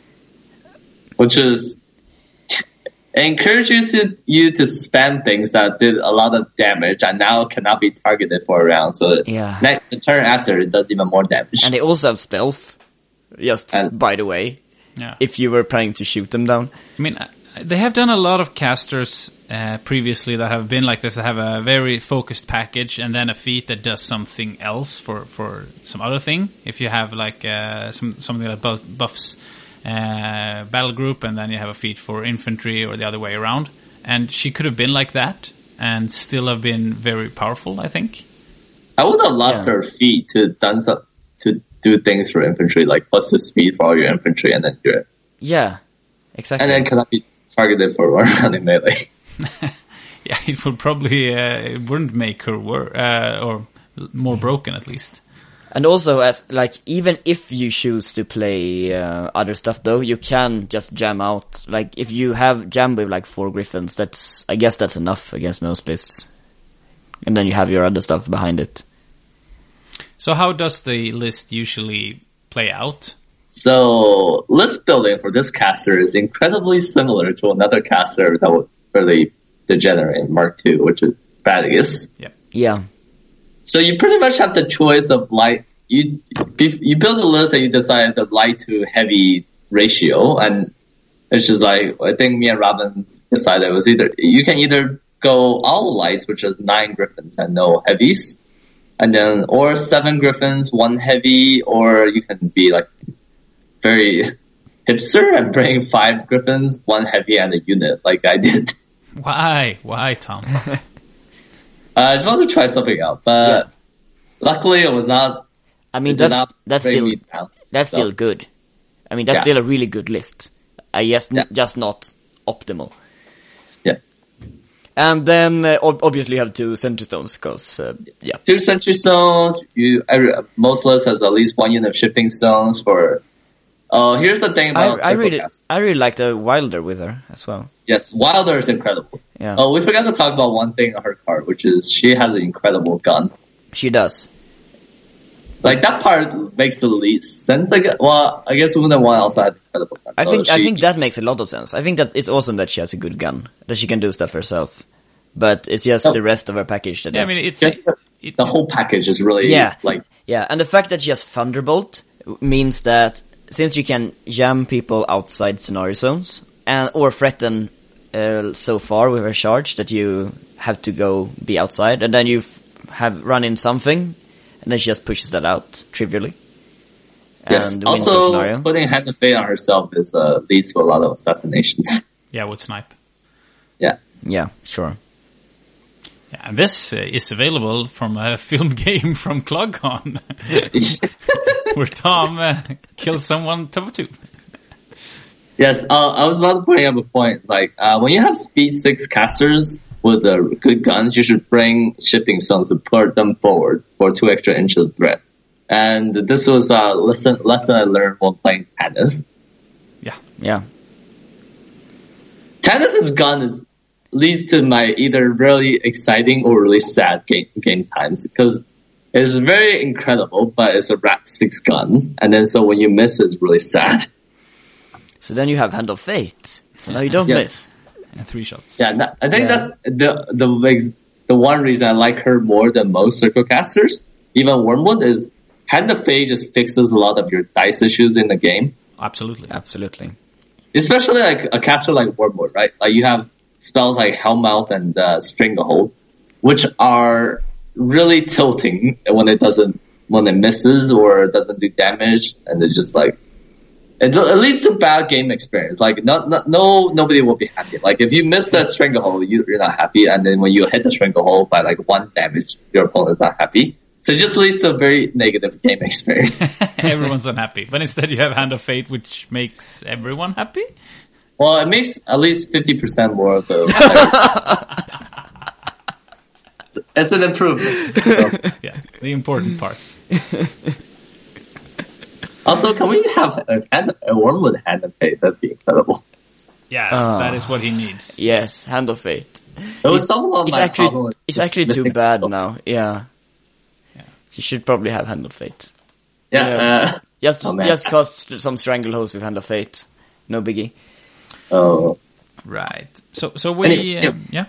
Which is it encourages you to spam things that did a lot of damage and now cannot be targeted for a round. So the turn after it does even more damage. And they also have stealth. Just by the way, if you were planning to shoot them down. I mean, they have done a lot of casters previously that have been like this. That have a very focused package and then a feat that does something else for some other thing. If you have like something that buffs battle group, and then you have a feat for infantry, or the other way around. And she could have been like that and still have been very powerful, I think. I would have loved her feat to do things for infantry, like plus the speed for all your infantry, and then do it. Yeah, exactly. And then cannot be targeted for one round in melee. Yeah, it would probably it wouldn't make her or more broken at least. And also, as like, even if you choose to play other stuff, though, you can just jam out. Like, if you have jam with like 4 griffins, I guess that's enough against most lists. And then you have your other stuff behind it. So how does the list usually play out? So, list building for this caster is incredibly similar to another caster that was really degenerate in Mark II, which is Badigus. Yeah. So you pretty much have the choice of light. You build a list and you decide the light to heavy ratio, and it's just like, I think me and Robin decided it was you can either go all lights, which is 9 griffins and no heavies, or 7 griffins, 1 heavy, or you can be like very hipster and bring 5 griffins, 1 heavy, and a unit like I did. Why, Tom? I just wanted to try something out, but luckily it was not. I mean, that's still good. I mean, that's still a really good list. Just not optimal. Yeah. And then obviously you have 2 sentry stones, because 2 sentry stones. Most lists has at least 1 unit of shifting stones for. Here's the thing about I really like the Wilder with her as well. Yes, Wilder is incredible. Yeah. Oh, we forgot to talk about one thing on her card, which is she has an incredible gun. She does. Like, that part makes the least sense. I guess Wounded One also had an incredible gun. I think that makes a lot of sense. I think that it's awesome that she has a good gun, that she can do stuff herself. But it's just the rest of her package that I mean, it's just the whole package is really and the fact that she has Thunderbolt means that since you can jam people outside scenario zones or threaten so far with a charge that you have to go be outside, and then you have run in something, and then she just pushes that out trivially. Yes. And also, putting Hand of Fate on herself leads to a lot of assassinations. Yeah, with snipe. Yeah. Yeah, sure. Yeah, and this is available from a film game from ClogCon, where Tom kills someone top 2. Yes, I was about to point out a point. It's like, when you have speed 6 casters with good guns, you should bring shifting stones to put them forward for 2 extra inches of threat. And this was a lesson I learned while playing Tanith. Yeah. Tanith's gun leads to my either really exciting or really sad game times, because it's very incredible, but it's a Rat 6 gun, and then so when you miss, it's really sad. So then you have Hand of Fate, so now you don't miss. And 3 shots. Yeah, I think that's the one reason I like her more than most circle casters, even Wormwood, is Hand of Fate just fixes a lot of your dice issues in the game. Absolutely. Especially like a caster like Wormwood, right? Like you have spells like Hellmouth and Stranglehold, which are really tilting when it misses or doesn't do damage, and they're just like, it leads to bad game experience. Like nobody will be happy. Like if you miss that Stranglehold, you're not happy, and then when you hit the Stranglehold by like 1 damage, your opponent is not happy. So it just leads to a very negative game experience. Everyone's unhappy, but instead you have Hand of Fate, which makes everyone happy. Well, it makes at least 50% more of the. It's an improvement. So. Yeah, the important parts. Also, can we have a Wormwood Hand of Fate? That'd be incredible. Yes, that is what he needs. Yes, Hand of Fate. It was some of my problem with it's actually too bad spells. now. Yeah. You should probably have Hand of Fate. Yeah. You know, Oh, man. just cast some Stranglehold with Hand of Fate. No biggie. Oh. Right. So we yeah.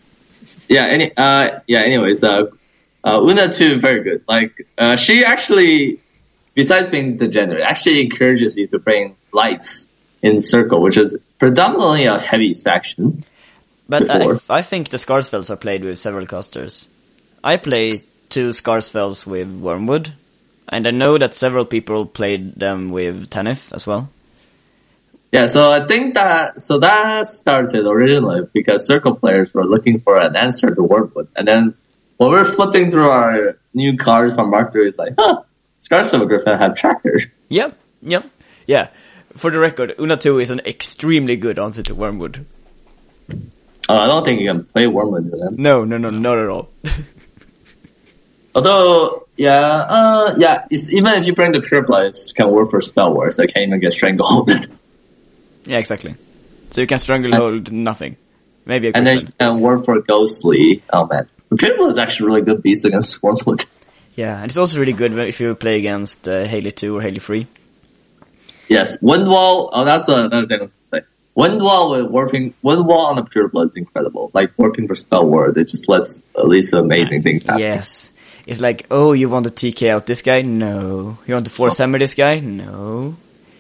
Anyways, Una too, very good. Like, she actually, besides being degenerate, actually encourages you to bring lights in Circle, which is predominantly a heavy faction. But before. I think the Scarspells are played with several casters. I play 2 Scarspells with Wormwood, and I know that several people played them with Tanith as well. Yeah, so I think that started originally because Circle players were looking for an answer to Wormwood, and then when we're flipping through our new cards from Mark III, it's like, Scarspell Griffin have Tracker. Yep. Yeah. For the record, Una 2 is an extremely good answer to Wormwood. I don't think you can play Wormwood with them. No, not at all. Although, it's, even if you bring the Pure Blades, it can work for Spell Wars. I can't even get Stranglehold. Yeah, exactly. So you can Stranglehold nothing. Maybe a And then Griffin. you can work for Ghostly. Oh man. The Pure Blade is actually a really good beast against Wormwood. Yeah, and it's also really good if you play against Haley 2 or Haley 3. Yes, Windwall. Oh, that's another thing. Windwall on the Pure Blood is incredible. Like working for Spell Ward, it just lets at least amazing things happen. Yes. It's like, oh, you want to TK out this guy? No. You want to force hammer this guy? No.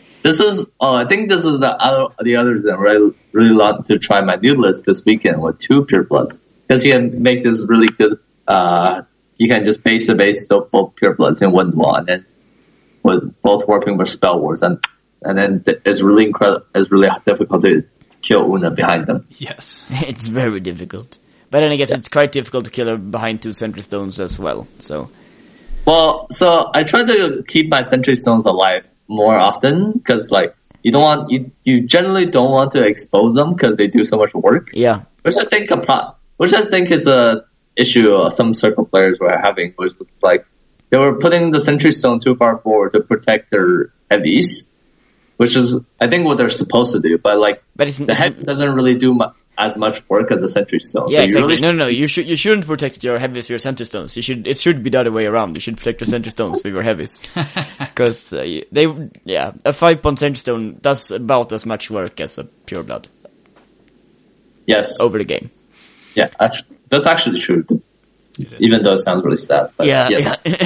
I think this is the other reason I really want to try my new list this weekend with 2 Pure Bloods. Because you can make this really good, you can just base both Pure Bloods in Windwall, and then with both working for Spell Wars, and then it's really difficult to kill Una behind them. Yes. It's very difficult. But then I guess it's quite difficult to kill her behind 2 Sentry Stones as well, so... Well, so I try to keep my Sentry Stones alive more often, because like, you generally don't want to expose them because they do so much work. Yeah. Which I think is a issue some Circle players were having, which was like, they were putting the Sentry Stone too far forward to protect their heavies, which is, I think, what they're supposed to do. But the heavy doesn't really do as much work as the Sentry Stone. Yeah, so exactly. Really No. You shouldn't protect your heavies with your Sentry Stones. It should be the other way around. You should protect your Sentry Stones with your heavies, because a 5-point Sentry Stone does about as much work as a Pure Blood. Yes. Over the game. Yeah, that's actually true. Even though it sounds really sad. But yes. Yeah.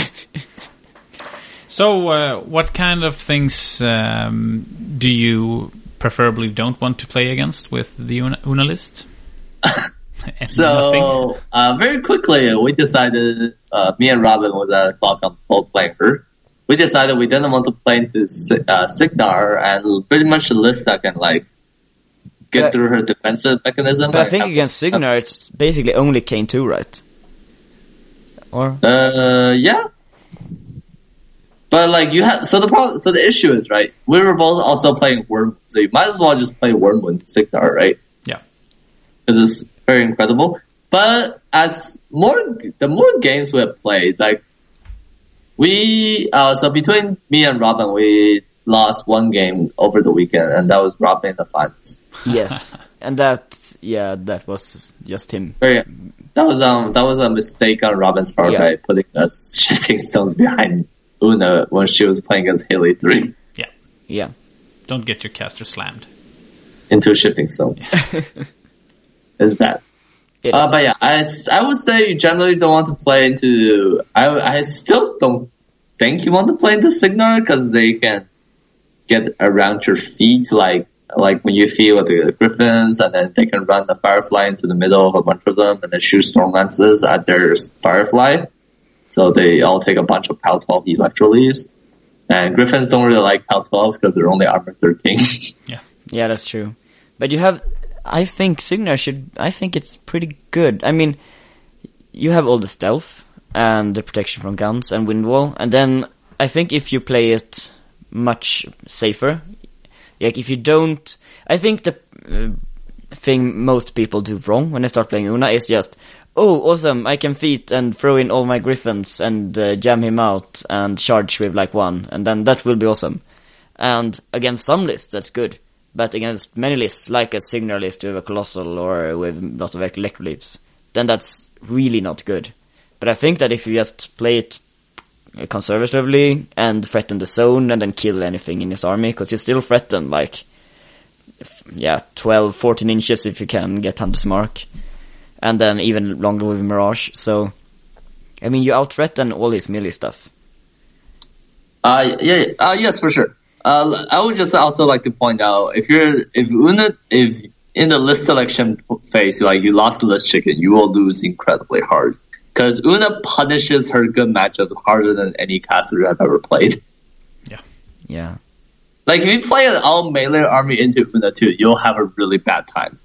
So, what kind of things do you preferably don't want to play against with the Una list? So, very quickly, we decided, me and Robin was at Qualcomm both playing her. We decided we didn't want to play into Signar, and pretty much the list that can, get through her defensive mechanism. But I think against Signar, it's basically only Kane 2, right? Or? Yeah. But the issue is, right, we were both also playing Wormwood, so you might as well just play Wormwood and Signar, right? Yeah. Because it's very incredible. But the more games we have played, so between me and Robin, we lost one game over the weekend, and that was Robin in the finals. Yes. And that was just him. That was a mistake on Robin's part by putting us Shifting Stones behind Una when she was playing against Haley 3. Yeah. Don't get your caster slammed into Shifting Stones. It's bad. But yeah, I would say you generally don't want to play into... I still don't think you want to play into Signar, because they can get around your feet, like when you feed with the Griffins, and then they can run the Firefly into the middle of a bunch of them, and then shoot Storm Lances at their Firefly. So they all take a bunch of PAL 12 Electro Leaves. And Griffins don't really like PAL 12s because they're only armor 13. Yeah, that's true. But I think Signar I think it's pretty good. I mean, you have all the stealth and the protection from guns and Windwall, and then I think if you play it much safer, if you don't... I think the thing most people do wrong when they start playing Una is just, oh, awesome, I can feat and throw in all my Griffins and jam him out and charge with 1, and then that will be awesome. And against some lists, that's good. But against many lists, like a Signar list with a Colossal or with lots of Electro Leaves, then that's really not good. But I think that if you just play it conservatively and threaten the zone and then kill anything in his army, because you still threaten 12, 14 inches if you can get Hunter's Mark, and then even longer with Mirage. So, I mean, you out-threaten all his melee stuff. Yes, for sure. I would just also like to point out, if in the list selection phase, you lost the list chicken, you will lose incredibly hard. Because Una punishes her good matchups harder than any caster I've ever played. Yeah. If you play an all melee army into Una too, you'll have a really bad time.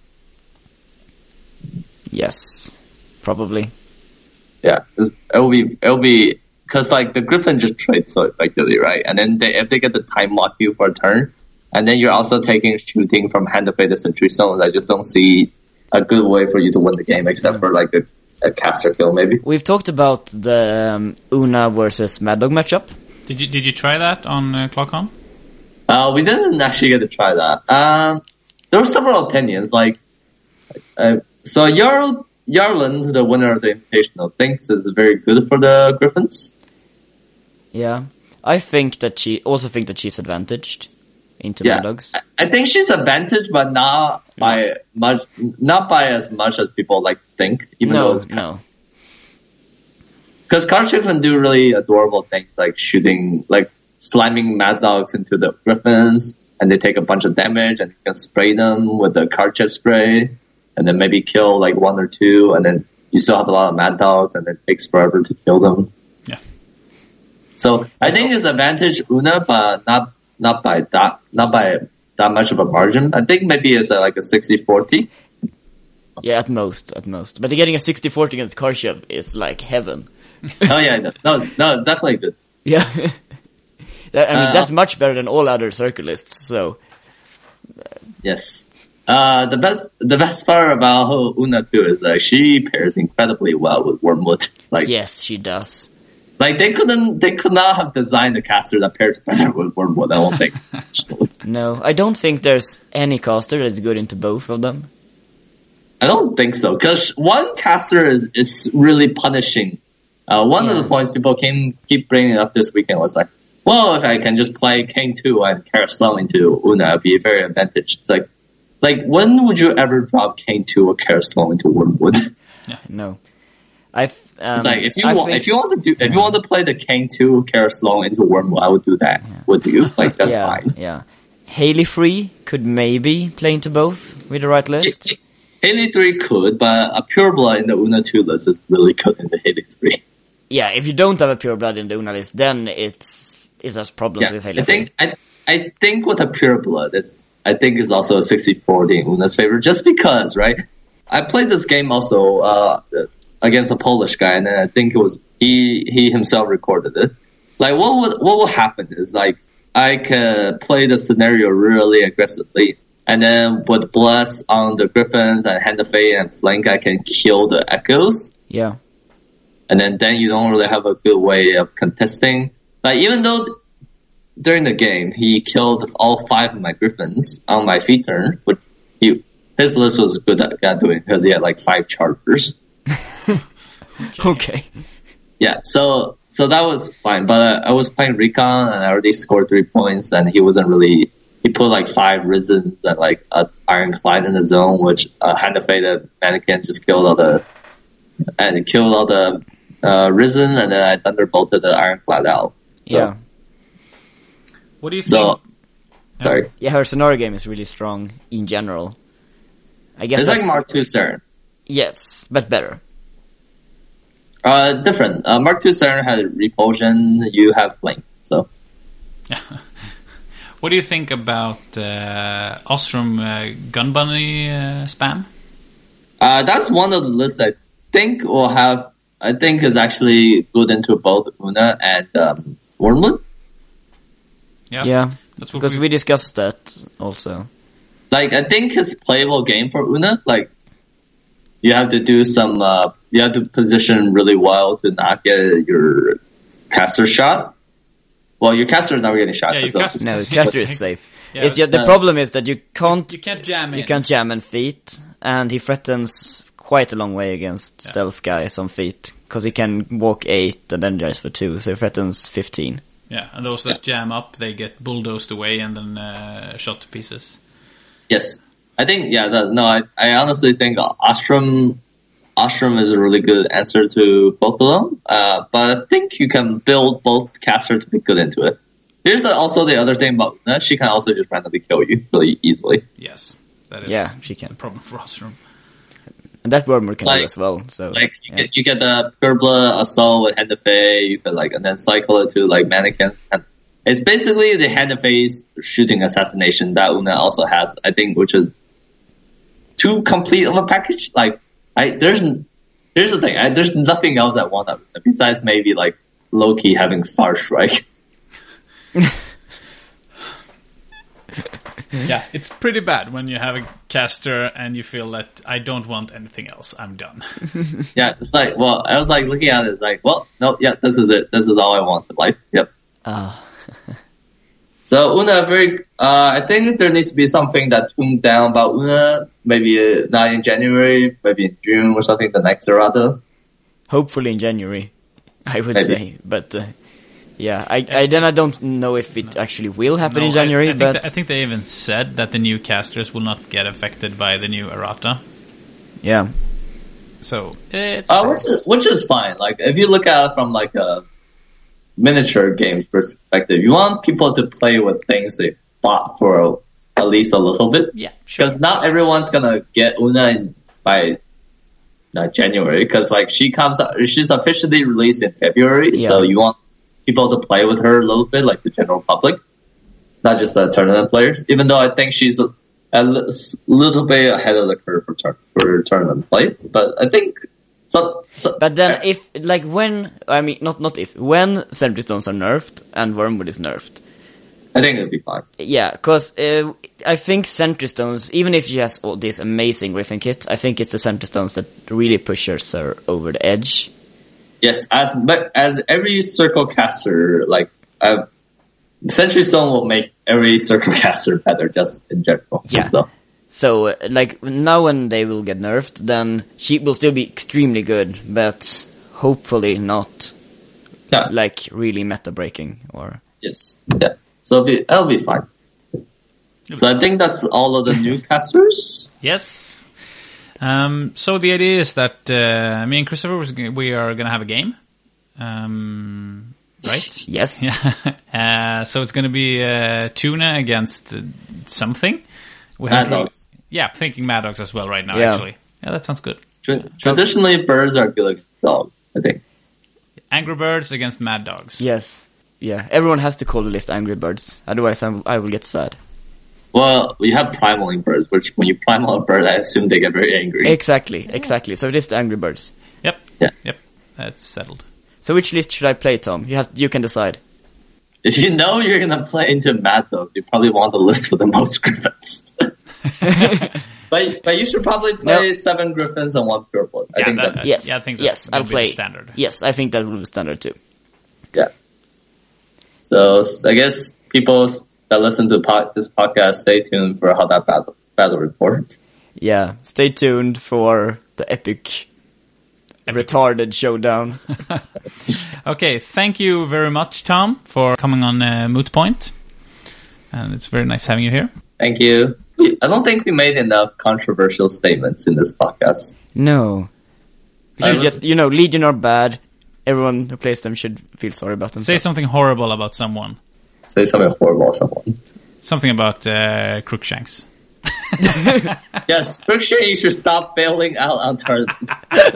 Yes, probably. Yeah, it'll be because the Griffin just trades so effectively, right? And then if they get the time lock you for a turn, and then you're also taking shooting from Hand of Fate to Sentry Stones, I just don't see a good way for you to win the game, except for a caster kill, maybe. We've talked about the Una versus Mad Dog matchup. Did you try that on ClockCon? We didn't actually get to try that. There were several opinions. So Yarland, the winner of the Invitational, thinks is very good for the Griffins. Yeah, I think that she's advantaged into Mad Dogs. I think she's advantaged, but not by as much as people think. No. Because Karchik can do really adorable things like shooting, slamming Mad Dogs into the Griffins, and they take a bunch of damage, and you can spray them with the Karchik spray, and then maybe kill one or two, and then you still have a lot of Mad Dogs, and it takes forever to kill them. Yeah. So I think it's advantage Una, but not by that much of a margin. I think maybe it's a 60-40. Yeah, at most. But getting a 60-40 against Karchev is heaven. Oh yeah, no, it's definitely good. Yeah. That's much better than all other Circulists, so. Yes. The best part about Una too is she pairs incredibly well with Wormwood. Yes, she does. They could not have designed a caster that pairs better with Wormwood, I don't think. No, I don't think there's any caster that's good into both of them. I don't think so, because one caster is really punishing. One of the points people keep bringing up this weekend was well, if I can just play King 2 and Karaslow into Una, it'd be very advantage. It's when would you ever drop King 2 or Karaslow into Wormwood? Yeah. No. If you want to play the King 2 Karaslow into Wormwood, I would do that with you. That's fine. Yeah. Haley 3 could maybe play into both with the right list. Haley 3 could, but a Pure Blood in the Una 2 list is really good in the Haley 3. Yeah, if you don't have a Pure Blood in the Una list, then it's has problems with Haley 3. I think with a Pure Blood, is also a 60-40 in Una's favor, just because, right? I played this game also against a Polish guy, and I think it was he himself recorded it. What will happen is I could play the scenario really aggressively, and then with Bless on the Griffins and Hand of Fate and Flank, I can kill the Echoes. Yeah. And then you don't really have a good way of contesting. Even though during the game he killed all 5 of my Griffins on my feet turn, which his list was good at doing because he had 5 chargers. Okay. Yeah, so that was fine. But I was playing Recon and I already scored 3 points, and he wasn't really. He put 5 Risen and an Ironclad in the zone, which Hand of Fate and Mannequin just killed all the Risen, and then I Thunderbolted the Ironclad out. So, yeah. What do you think? Sorry. Yeah, her Sonora game is really strong in general. I guess it's Mark II Saren. Yes, but better. Different. Mark II Saren has Repulsion, you have Flame, so. Yeah. What do you think about Ostrom Gun Bunny spam? That's one of the lists I think is actually good into both Una and Wormwood. Yeah. That's because we discussed that also. I think it's playable game for Una. You have to do some. You have to position really well to not get your caster shot. Well, your caster is never getting shot. Yeah, your caster is safe. Yeah. It's the problem is that you can't jam in. You can't jam in feet, and he threatens quite a long way against stealth guys on feet, because he can walk 8 and then dash for 2, so he threatens 15. Yeah, and those that jam up, they get bulldozed away and then shot to pieces. Yes. I think, I honestly think Ostrom is a really good answer to both of them. But I think you can build both caster to be good into it. Here's also the other thing about Una. She can also just randomly kill you really easily. Yes. That is she can. the problem for Ostrom. And that Wormer can do as well. So you get the Pure Blood Assault with Hand of Fate, you can and then cycle it to Mannequin. And it's basically the Hand of Fate shooting assassination that Una also has, I think, which is too complete of a package. Here's the thing, there's nothing else I want of it, besides maybe Loki having Far Strike. Yeah, it's pretty bad when you have a caster and you feel that I don't want anything else. I'm done. Yeah, it's I was looking at it, this is it. This is all I want in life. Yep. So Una, I think there needs to be something that tuned down about Una. Maybe not in January, maybe in June or something. The next errata. Hopefully in January, I would say. But I don't know if it actually will happen in January. I think they even said that the new casters will not get affected by the new errata. Yeah. So it's which is fine. If you look at it from a miniature game perspective, you want people to play with things they bought for at least a little bit. Yeah, sure. Because not everyone's gonna get Una by January. Because she's officially released in February, so you want people to play with her a little bit, the general public, not just the tournament players. Even though I think she's a little bit ahead of the curve for tournament play, but I think. But then when Sentry Stones are nerfed and Wormwood is nerfed, I think it'll be fine. Yeah, because I think Sentry Stones, even if she has all this amazing Griffin kit, I think it's the Sentry Stones that really pushes her over the edge. Yes, as every circle caster, Sentry Stone will make every circle caster better, just in general. Yeah. So, now when they will get nerfed, then she will still be extremely good, but hopefully not, really meta-breaking, or... Yes, yeah. So it'll be fine. So I think that's all of the new casters. Yes. So the idea is that me and Christopher, we are going to have a game. Right? Yes. Yeah. So it's going to be Tuna against something. Mad Dogs. Yeah, thinking Mad Dogs as well right now, actually. Yeah, that sounds good. Traditionally, birds are good like dogs, I think. Angry Birds against Mad Dogs. Yes. Yeah, everyone has to call the list Angry Birds. Otherwise, I will get sad. Well, we have primaling birds, which when you primal a bird, I assume they get very angry. Exactly. So it is the Angry Birds. Yep. Yeah. Yep. That's settled. So which list should I play, Tom? You can decide. If you know you're going to play into Mad Dogs, you probably want the list with the most Griffins. but you should probably play 7 Griffins and 1 Pure Blood. I think that's... Yes. Yeah, I think that's I'll play standard. Yes, I think that will be standard too. Yeah. So I guess people that listen to this podcast, stay tuned for how that battle report. Yeah, stay tuned for the epic retarded showdown. Okay, thank you very much, Tom, for coming on Moot Point. And it's very nice having you here. Thank you. I don't think we made enough controversial statements in this podcast. No. Legion are bad. Everyone who plays them should feel sorry about themselves. Say something horrible about someone. Say something horrible about someone. Something about Crookshanks. Yes, Crookshanks, you should stop bailing out on tournaments.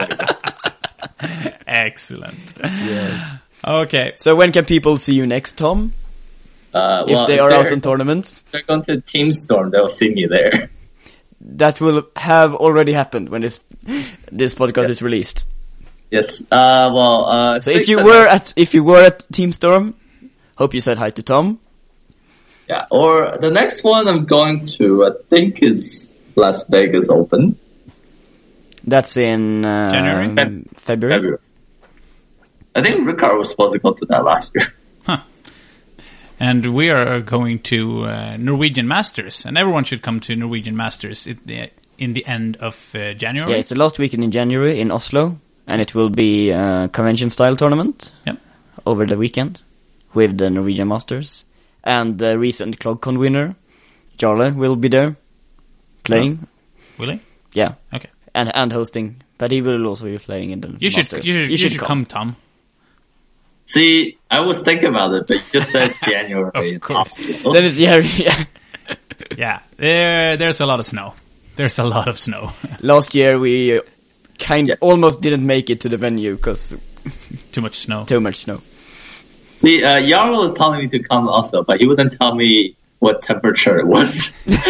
Excellent. Yes. Okay. So when can people see you next, Tom? If they are out in tournaments? They're going to Team Storm, they'll see me there. That will have already happened when this podcast is released. Yes. So if you were at Team Storm, hope you said hi to Tom. Yeah. Or the next one I'm going to, I think, is Las Vegas Open. That's in February. I think Rickard was supposed to go to that last year. Huh. And we are going to Norwegian Masters, and everyone should come to Norwegian Masters. in the end of January. Yeah, it's the last weekend in January in Oslo, and it will be a convention-style tournament over the weekend with the Norwegian Masters. And the recent ClogCon winner, Jarle, will be there playing. Will he? Yeah. Okay. And hosting, but he will also be playing in the Masters. You should come, Tom. See, I was thinking about it, but you just said January. Of course. That is, yeah. Yeah, there's a lot of snow. There's a lot of snow. Last year we almost didn't make it to the venue because Too much snow. Too much snow. See, Jarl was telling me to come also, but he wouldn't tell me what temperature it was.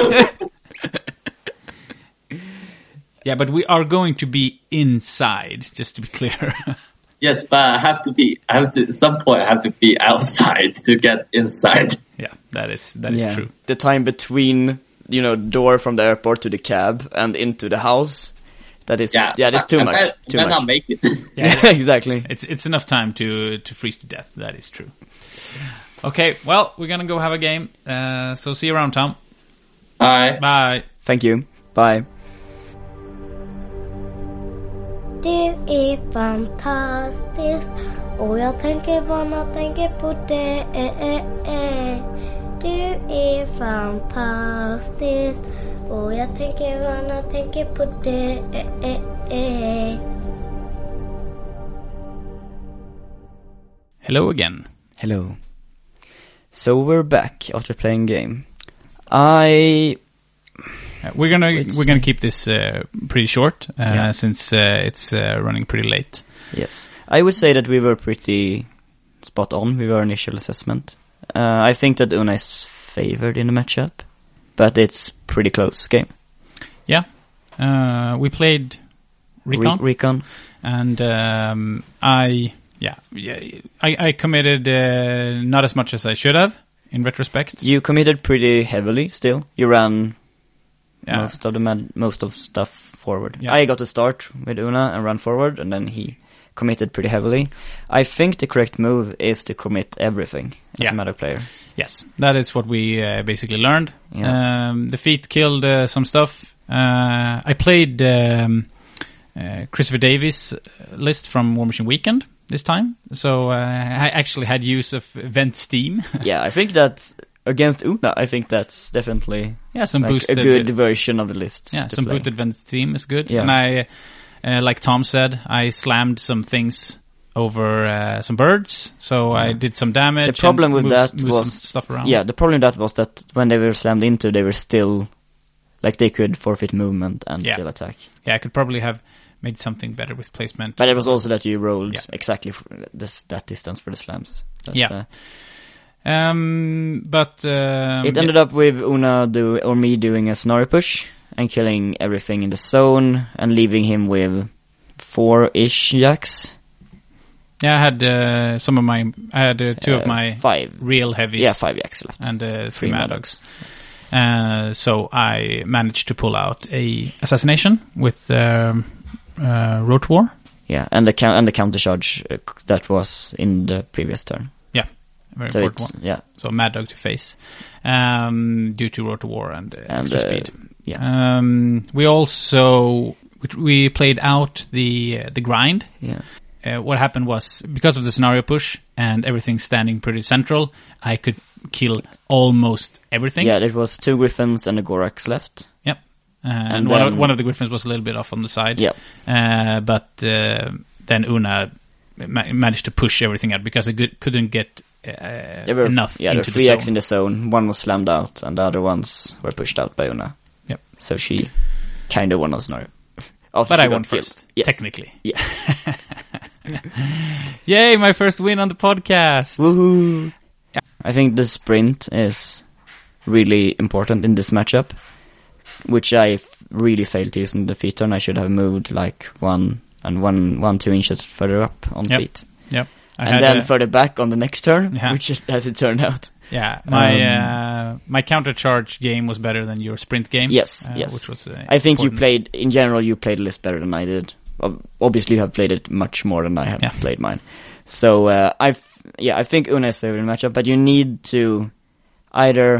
Yeah, but we are going to be inside, just to be clear. Yes, but at some point I have to be outside to get inside. Yeah, that is true. The time between, door from the airport to the cab and into the house, that's too much. I might not make it. Yeah, exactly. It's enough time to freeze to death. That is true. Okay, well, we're gonna go have a game. So see you around, Tom. Bye. Bye. Thank you. Bye. Du är fantastisk och jag tänker varna, tänker på det. Du är fantastisk och jag tänker varna, tänker på det. Hello again. Hello. So we're back after playing game. We're gonna keep this pretty short since it's running pretty late. Yes, I would say that we were pretty spot on with our initial assessment. I think that Una is favored in the matchup, but it's pretty close game. Yeah, we played Recon, and I committed not as much as I should have in retrospect. You committed pretty heavily. Still, you ran. Most of stuff forward. Yeah. I got to start with Una and run forward, and then he committed pretty heavily. I think the correct move is to commit everything as a meta player. Yes, that is what we basically learned. Yeah. The feat killed some stuff. I played Christopher Davies' list from War Machine Weekend this time, so I actually had use of Vent Steam. Yeah, I think that against Una, I think that's definitely some boosted, a good version of the lists. Yeah, some play. boosted Vent Steam is good. Yeah. And I, like Tom said, I slammed some things over some birds, so I did some damage. The problem with that was some stuff around. Yeah, the problem with that was that when they were slammed into, they were still they could forfeit movement and still attack. Yeah, I could probably have made something better with placement. But it was also that you rolled exactly that distance for the slams. But, it ended up with Una me doing a scenario push and killing everything in the zone and leaving him with 4-ish jacks. Yeah, I had two of my 5 real heavies. Yeah, 5 jacks left and 3 Mad Dogs. So I managed to pull out a assassination with Road War. Yeah, and the counter charge that was in the previous turn. Very important one. Yeah. So Mad Dog to face, due to Road to War and extra speed. Yeah. We played out the grind. Yeah. What happened was, because of the scenario push and everything standing pretty central, I could kill almost everything. Yeah, there was 2 Griffins and a Gorax left. Yep. And one of the Griffins was a little bit off on the side. Yeah. But then Una managed to push everything out because I couldn't get enough. Yeah, there were 3 X in the zone. One was slammed out, and the other ones were pushed out by Una. Yep. So she kind of won on scenario. But I won first, technically. Yeah. Yay, my first win on the podcast. Woohoo! I think the sprint is really important in this matchup, which I really failed to use in the feet turn. I should have moved 1 and 2 inches further up on feet. Yep. And then further back on the next turn, which as it turned out. Yeah, my counter charge game was better than your sprint game. Yes. Which was I think you played the list better than I did. Obviously, you have played it much more than I have played mine. So I think Una is favored in the matchup, but you need to either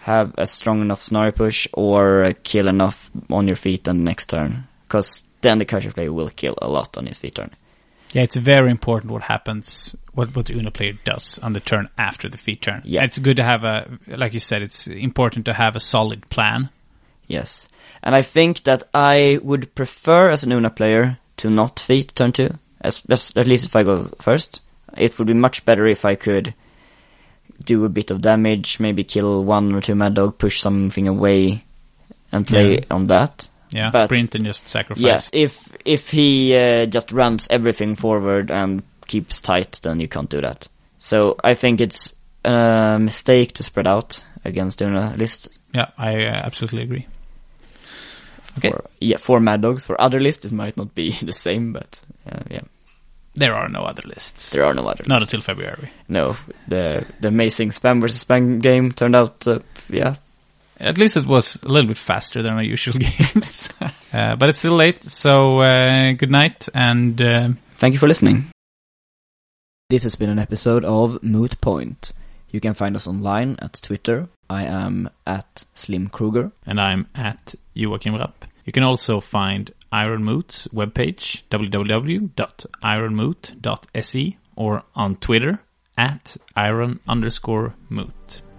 have a strong enough snarl push or kill enough on your feet on the next turn. Because then the casual player will kill a lot on his feet turn. Yeah, it's very important what happens, what the Uno player does on the turn after the feet turn. Yeah. It's good to have like you said, it's important to have a solid plan. Yes. And I think that I would prefer as an Uno player to not feet turn 2. At least if I go first. It would be much better if I could do a bit of damage, maybe kill 1 or 2 Mad Dog, push something away and play on that. Yeah, but sprint and just sacrifice. Yeah, if he just runs everything forward and keeps tight, then you can't do that. So I think it's a mistake to spread out against Uno list. Yeah, I absolutely agree. Okay. For Mad Dogs. For other lists, it might not be the same, but yeah. There are no other lists. There are no other lists. Not until February. No, the amazing Spam vs. Spam game turned out, yeah. At least it was a little bit faster than our usual games. But it's still late, so good night, and thank you for listening. This has been an episode of Moot Point. You can find us online at Twitter. I am at Slim Kruger. And I'm at Joachim Rapp. You can also find Iron Moot's webpage, www.ironmoot.se, or on Twitter, at @iron_moot.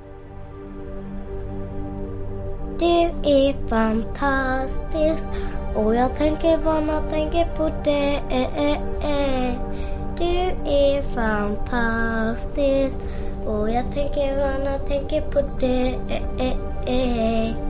Du är fantastisk och jag tänker varna, tänker på det. Du är fantastisk och jag tänker varna, tänker på det.